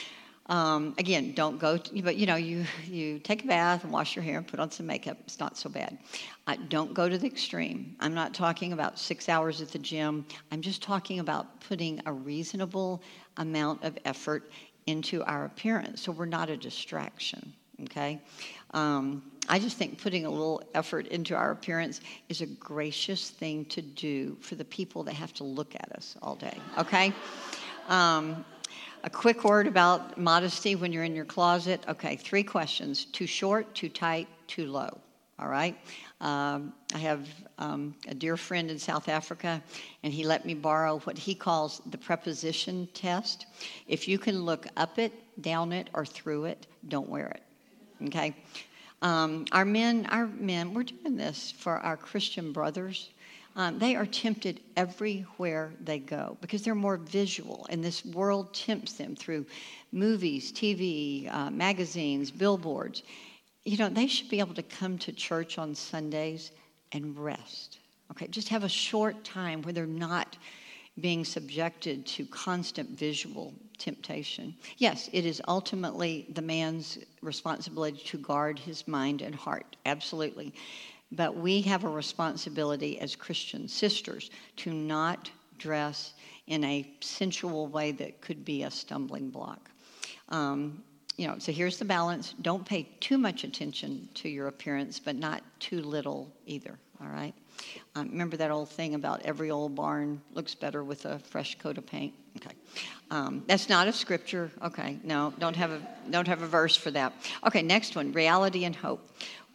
Speaker 2: Um, again, don't go, to, but you know, you, you take a bath and wash your hair and put on some makeup. It's not so bad. Uh, don't go to the extreme. I'm not talking about six hours at the gym. I'm just talking about putting a reasonable amount of effort into our appearance so we're not a distraction, okay? Um, I just think putting a little effort into our appearance is a gracious thing to do for the people that have to look at us all day, okay? Um, A quick word about modesty when you're in your closet. Okay, three questions. Too short, too tight, too low. All right? Um, I have um, a dear friend in South Africa, and he let me borrow what he calls the preposition test. If you can look up it, down it, or through it, don't wear it. Okay? Um, our men, our men, we're doing this for our Christian brothers. Um, they are tempted everywhere they go because they're more visual, and this world tempts them through movies, T V, uh, magazines, billboards. You know, they should be able to come to church on Sundays and rest. Okay, just have a short time where they're not being subjected to constant visual temptation. Yes, it is ultimately the man's responsibility to guard his mind and heart, absolutely. But we have a responsibility as Christian sisters to not dress in a sensual way that could be a stumbling block. Um, you know, so here's the balance. Don't pay too much attention to your appearance, but not too little either, all right? Um, remember that old thing about every old barn looks better with a fresh coat of paint? Okay. Um, that's not a scripture. Okay, no, don't have a, don't have a verse for that. Okay, next one, reality and hope.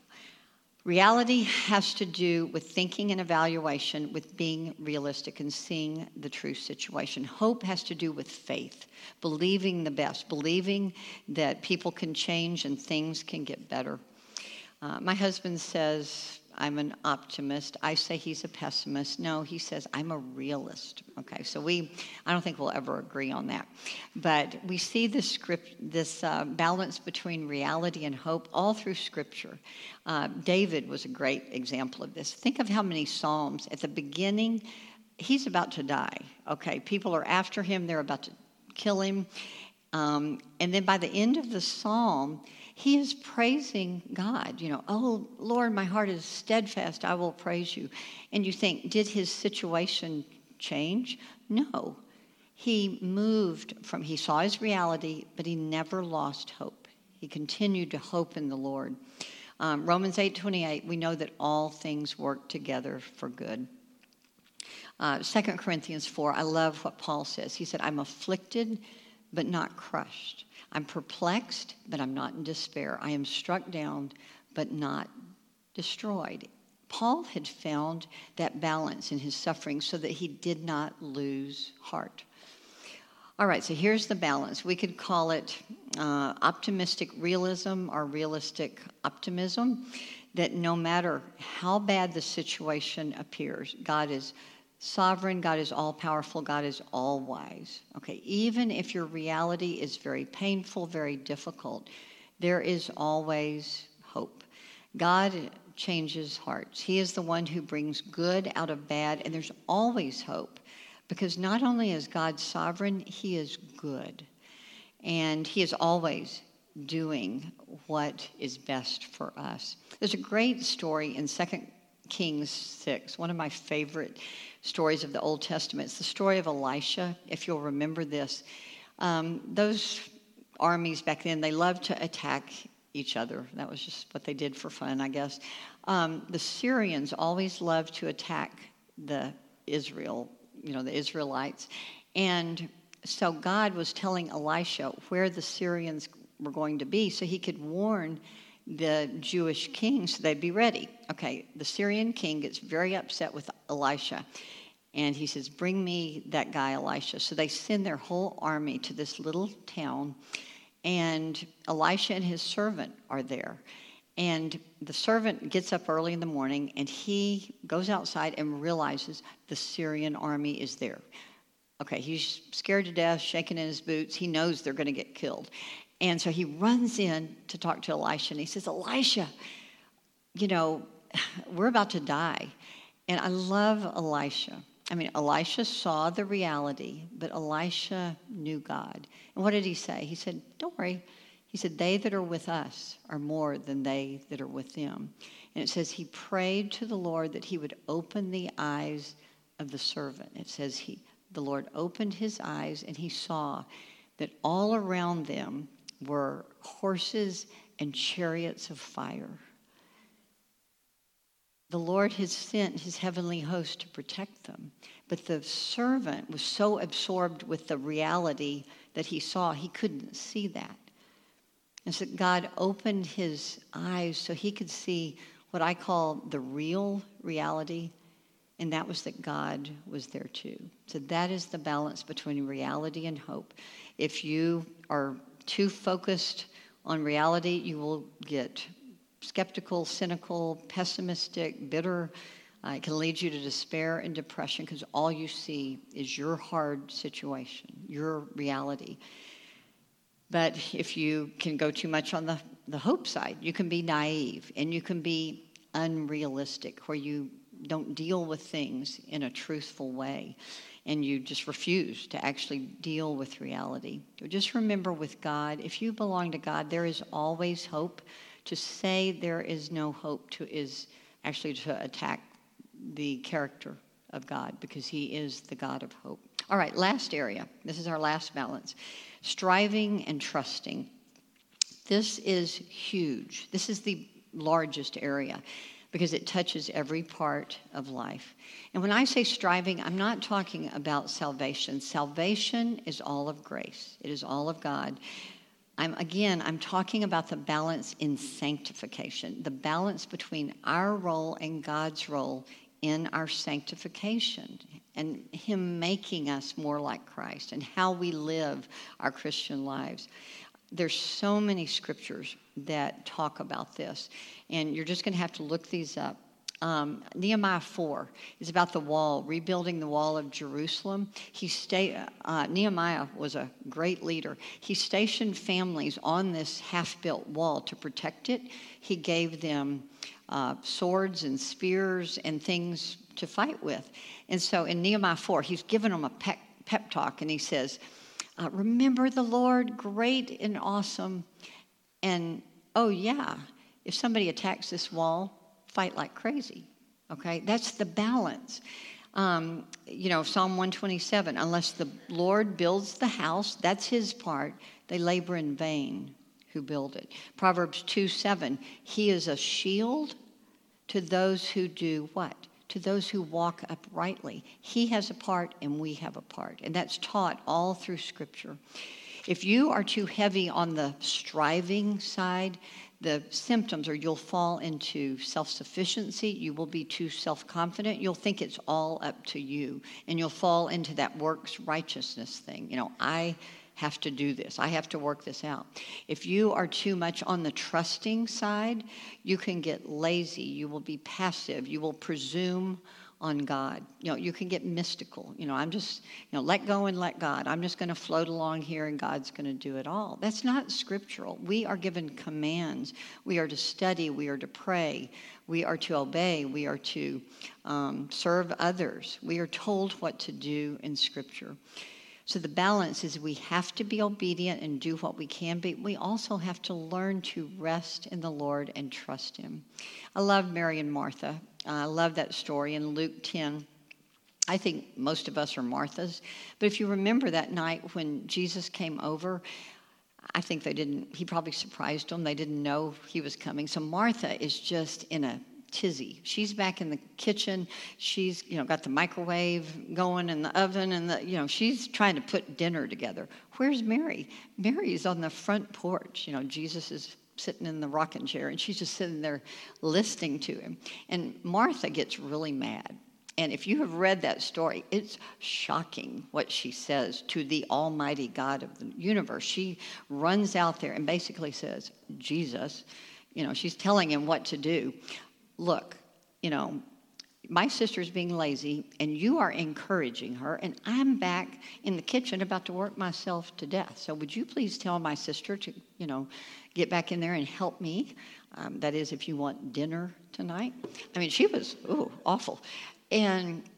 Speaker 2: Reality has to do with thinking and evaluation, with being realistic and seeing the true situation. Hope has to do with faith, believing the best, believing that people can change and things can get better. Uh, my husband says, I'm an optimist. I say he's a pessimist. No, he says, I'm a realist. Okay, so we, I don't think we'll ever agree on that. But we see this script, this uh, balance between reality and hope all through Scripture. Uh, David was a great example of this. Think of how many Psalms. At the beginning, he's about to die. Okay, people are after him. They're about to kill him. Um, and then by the end of the Psalm, he is praising God. You know, oh, Lord, my heart is steadfast. I will praise you. And you think, did his situation change? No. He moved from, he saw his reality, but he never lost hope. He continued to hope in the Lord. Um, Romans eight twenty-eight, we know that all things work together for good. Uh, Second Corinthians four, I love what Paul says. He said, I'm afflicted, but not crushed. I'm perplexed, but I'm not in despair. I am struck down, but not destroyed. Paul had found that balance in his suffering so that he did not lose heart. All right, so here's the balance. We could call it uh, optimistic realism or realistic optimism, that no matter how bad the situation appears, God is sovereign, God is all-powerful, God is all-wise. Okay, even if your reality is very painful, very difficult, there is always hope. God changes hearts. He is the one who brings good out of bad, and there's always hope, because not only is God sovereign, he is good, and he is always doing what is best for us. There's a great story in Second Kings six, one of my favorite stories of the Old Testament. It's the story of Elisha, if you'll remember this. Um, those armies back then, they loved to attack each other. That was just what they did for fun, I guess. Um, the Syrians always loved to attack the Israel, you know, the Israelites. And so God was telling Elisha where the Syrians were going to be so he could warn the Jewish king so they'd be ready. Okay, the Syrian king gets very upset with Elisha, and he says, bring me that guy Elisha. So they send their whole army to this little town, and Elisha and his servant are there. And the servant gets up early in the morning, and he goes outside and realizes the Syrian army is there. Okay, he's scared to death, shaking in his boots. He knows they're going to get killed. And so he runs in to talk to Elisha, and he says, Elisha, you know, we're about to die. And I love Elisha. I mean, Elisha saw the reality, but Elisha knew God. And what did he say? He said, don't worry. He said, they that are with us are more than they that are with them. And it says he prayed to the Lord that he would open the eyes of the servant. It says he, the Lord opened his eyes and he saw that all around them were horses and chariots of fire. The Lord had sent his heavenly host to protect them. But the servant was so absorbed with the reality that he saw, he couldn't see that. And so God opened his eyes so he could see what I call the real reality, and that was that God was there too. So that is the balance between reality and hope. If you are too focused on reality, you will get skeptical, cynical, pessimistic, bitter. Uh, it can lead you to despair and depression because all you see is your hard situation, your reality. But if you can go too much on the, the hope side, you can be naive and you can be unrealistic, where you don't deal with things in a truthful way and you just refuse to actually deal with reality. Just remember, with God, if you belong to God, there is always hope. To say there is no hope to is actually to attack the character of God, because he is the God of hope. All right, last area. This is our last balance. Striving and trusting. This is huge. This is the largest area because it touches every part of life. And when I say striving, I'm not talking about salvation. Salvation is all of grace. It is all of God. I'm, again, I'm talking about the balance in sanctification, the balance between our role and God's role in our sanctification and him making us more like Christ and how we live our Christian lives. There's so many scriptures that talk about this, and you're just going to have to look these up. Um, Nehemiah four is about the wall, rebuilding the wall of Jerusalem. He stay, uh, Nehemiah was a great leader. He stationed families on this half-built wall to protect it. He gave them uh, swords and spears and things to fight with. And so in Nehemiah four, he's given them a pep, pep talk, and he says, uh, remember the Lord, great and awesome. And, oh yeah, if somebody attacks this wall, fight like crazy, okay? That's the balance. Um, you know, Psalm one twenty-seven, unless the Lord builds the house, that's his part, they labor in vain who build it. Proverbs two seven, he is a shield to those who do what? To those who walk uprightly. He has a part and we have a part. And that's taught all through Scripture. If you are too heavy on the striving side, the symptoms are you'll fall into self-sufficiency, you will be too self-confident, you'll think it's all up to you, and you'll fall into that works righteousness thing. You know, I have to do this, I have to work this out. If you are too much on the trusting side, you can get lazy, you will be passive, you will presume on God. You know, you can get mystical. You know, I'm just, you know, let go and let God. I'm just going to float along here and God's going to do it all. That's not scriptural. We are given commands. We are to study. We are to pray. We are to obey. We are to um, serve others. We are told what to do in Scripture. So the balance is we have to be obedient and do what we can be. We also have to learn to rest in the Lord and trust him. I love Mary and Martha. I love that story in Luke ten. I think most of us are Marthas. But if you remember that night when Jesus came over, I think they didn't, he probably surprised them. They didn't know he was coming. So Martha is just in a tizzy. She's back in the kitchen. She's, you know, got the microwave going and the oven and the, you know, she's trying to put dinner together. Where's Mary? Mary is on the front porch. You know, Jesus is sitting in the rocking chair and she's just sitting there listening to him. And Martha gets really mad. And if you have read that story, it's shocking what she says to the Almighty God of the universe. She runs out there and basically says, Jesus, you know, she's telling him what to do. Look, you know, my sister's being lazy and you are encouraging her, and I'm back in the kitchen about to work myself to death. So would you please tell my sister to, you know, get back in there and help me? Um, that is, if you want dinner tonight. I mean, she was, ooh, awful. And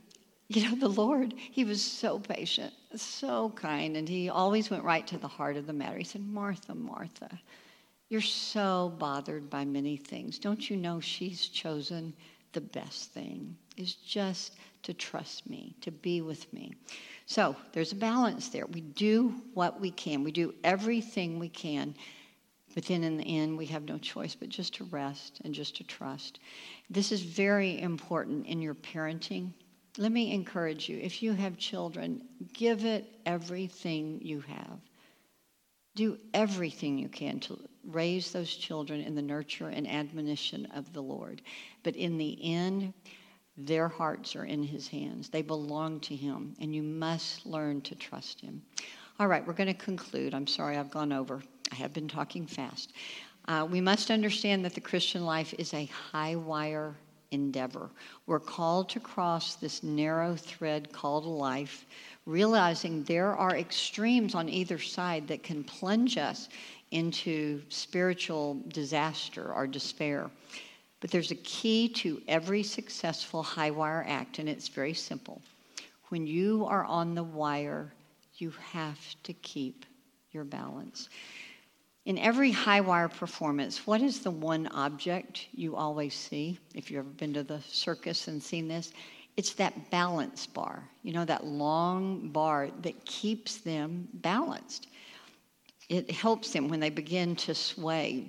Speaker 2: You know, the Lord, he was so patient, so kind, and he always went right to the heart of the matter. He said, Martha, Martha, you're so bothered by many things. Don't you know she's chosen the best thing is just to trust me, to be with me. So there's a balance there. We do what we can. We do everything we can. But then in the end, we have no choice but just to rest and just to trust. This is very important in your parenting. Let me encourage you. If you have children, give it everything you have. Do everything you can to raise those children in the nurture and admonition of the Lord. But in the end, their hearts are in his hands. They belong to him, and you must learn to trust him. All right, we're going to conclude. I'm sorry I've gone over. I have been talking fast. Uh, we must understand that the Christian life is a high-wire endeavor. We're called to cross this narrow thread called life, realizing there are extremes on either side that can plunge us into spiritual disaster or despair. But there's a key to every successful high-wire act, and it's very simple. When you are on the wire, you have to keep your balance. In every high-wire performance, what is the one object you always see? If you've ever been to the circus and seen this, it's that balance bar. You know, that long bar that keeps them balanced. It helps them when they begin to sway.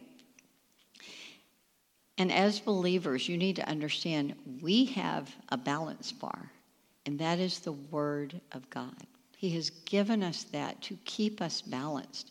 Speaker 2: And as believers, you need to understand we have a balance bar, and that is the Word of God. He has given us that to keep us balanced.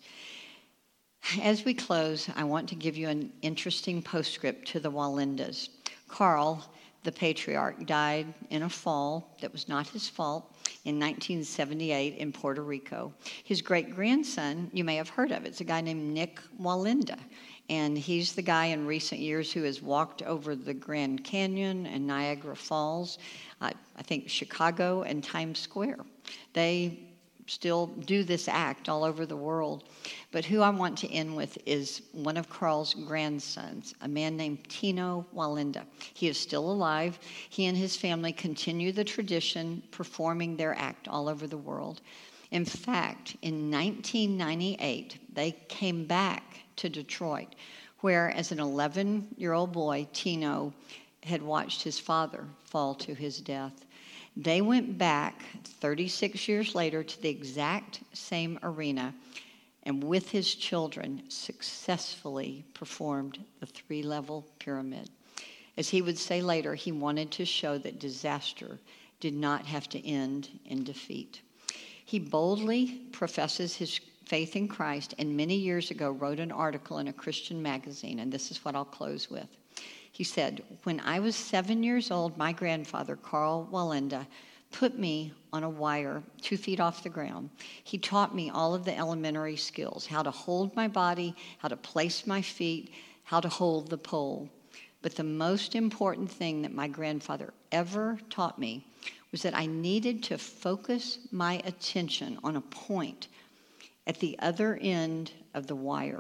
Speaker 2: As we close, I want to give you an interesting postscript to the Walendas. Carl, the patriarch, died in a fall that was not his fault in nineteen seventy-eight in Puerto Rico. His great-grandson, you may have heard of, it's a guy named Nick Walenda. And he's the guy in recent years who has walked over the Grand Canyon and Niagara Falls, uh, I think Chicago and Times Square. They still do this act all over the world. But who I want to end with is one of Carl's grandsons, a man named Tino Walenda. He is still alive. He and his family continue the tradition, performing their act all over the world. In fact, in nineteen ninety-eight, they came back to Detroit, where as an eleven-year-old boy, Tino had watched his father fall to his death. They went back thirty-six years later to the exact same arena and with his children successfully performed the three-level pyramid. As he would say later, he wanted to show that disaster did not have to end in defeat. He boldly professes his faith in Christ, and many years ago wrote an article in a Christian magazine, and this is what I'll close with. He said, "When I was seven years old, my grandfather, Carl Walenda, put me on a wire two feet off the ground. He taught me all of the elementary skills, how to hold my body, how to place my feet, how to hold the pole. But the most important thing that my grandfather ever taught me was that I needed to focus my attention on a point at the other end of the wire.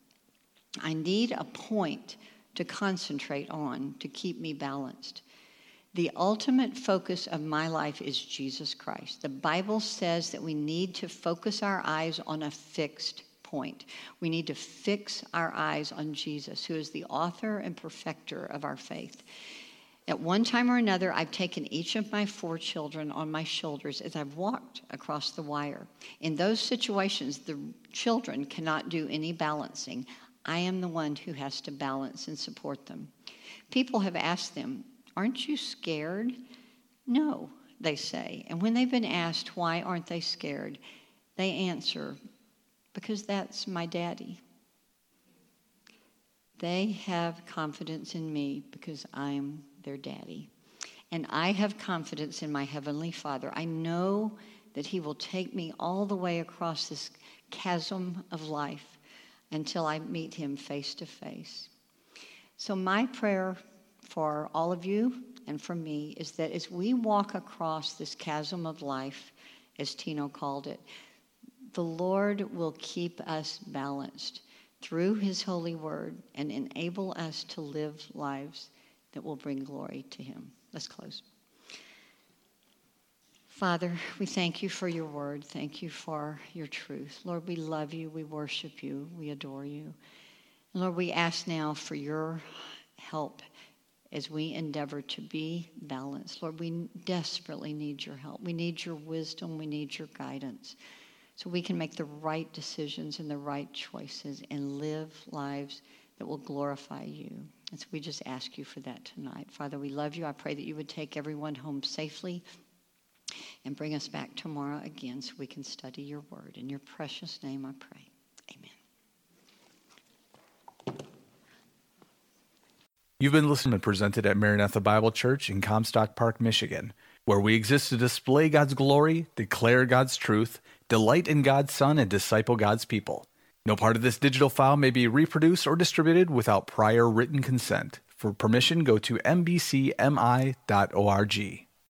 Speaker 2: I need a point to concentrate on to keep me balanced. The ultimate focus of my life is Jesus Christ. The Bible says that we need to focus our eyes on a fixed point. We need to fix our eyes on Jesus, who is the author and perfecter of our faith. At one time or another, I've taken each of my four children on my shoulders as I've walked across the wire. In those situations, the children cannot do any balancing. I am the one who has to balance and support them. People have asked them, "Aren't you scared?" "No," they say. And when they've been asked why aren't they scared, they answer, "Because that's my daddy." They have confidence in me because I'm their daddy. And I have confidence in my Heavenly Father. I know that He will take me all the way across this chasm of life until I meet Him face to face. So my prayer for all of you and for me is that as we walk across this chasm of life, as Tino called it, the Lord will keep us balanced through His holy word and enable us to live lives that will bring glory to Him. Let's close. Father, we thank you for your word. Thank you for your truth. Lord, we love you. We worship you. We adore you. And Lord, we ask now for your help as we endeavor to be balanced. Lord, we desperately need your help. We need your wisdom. We need your guidance so we can make the right decisions and the right choices and live lives that will glorify you. And so we just ask you for that tonight. Father, we love you. I pray that you would take everyone home safely and bring us back tomorrow again so we can study your word. In your precious name I pray. Amen.
Speaker 1: You've been listening to Presented at Maranatha Bible Church in Comstock Park, Michigan, where we exist to display God's glory, declare God's truth, delight in God's Son, and disciple God's people. No part of this digital file may be reproduced or distributed without prior written consent. For permission, go to m b c m i dot org.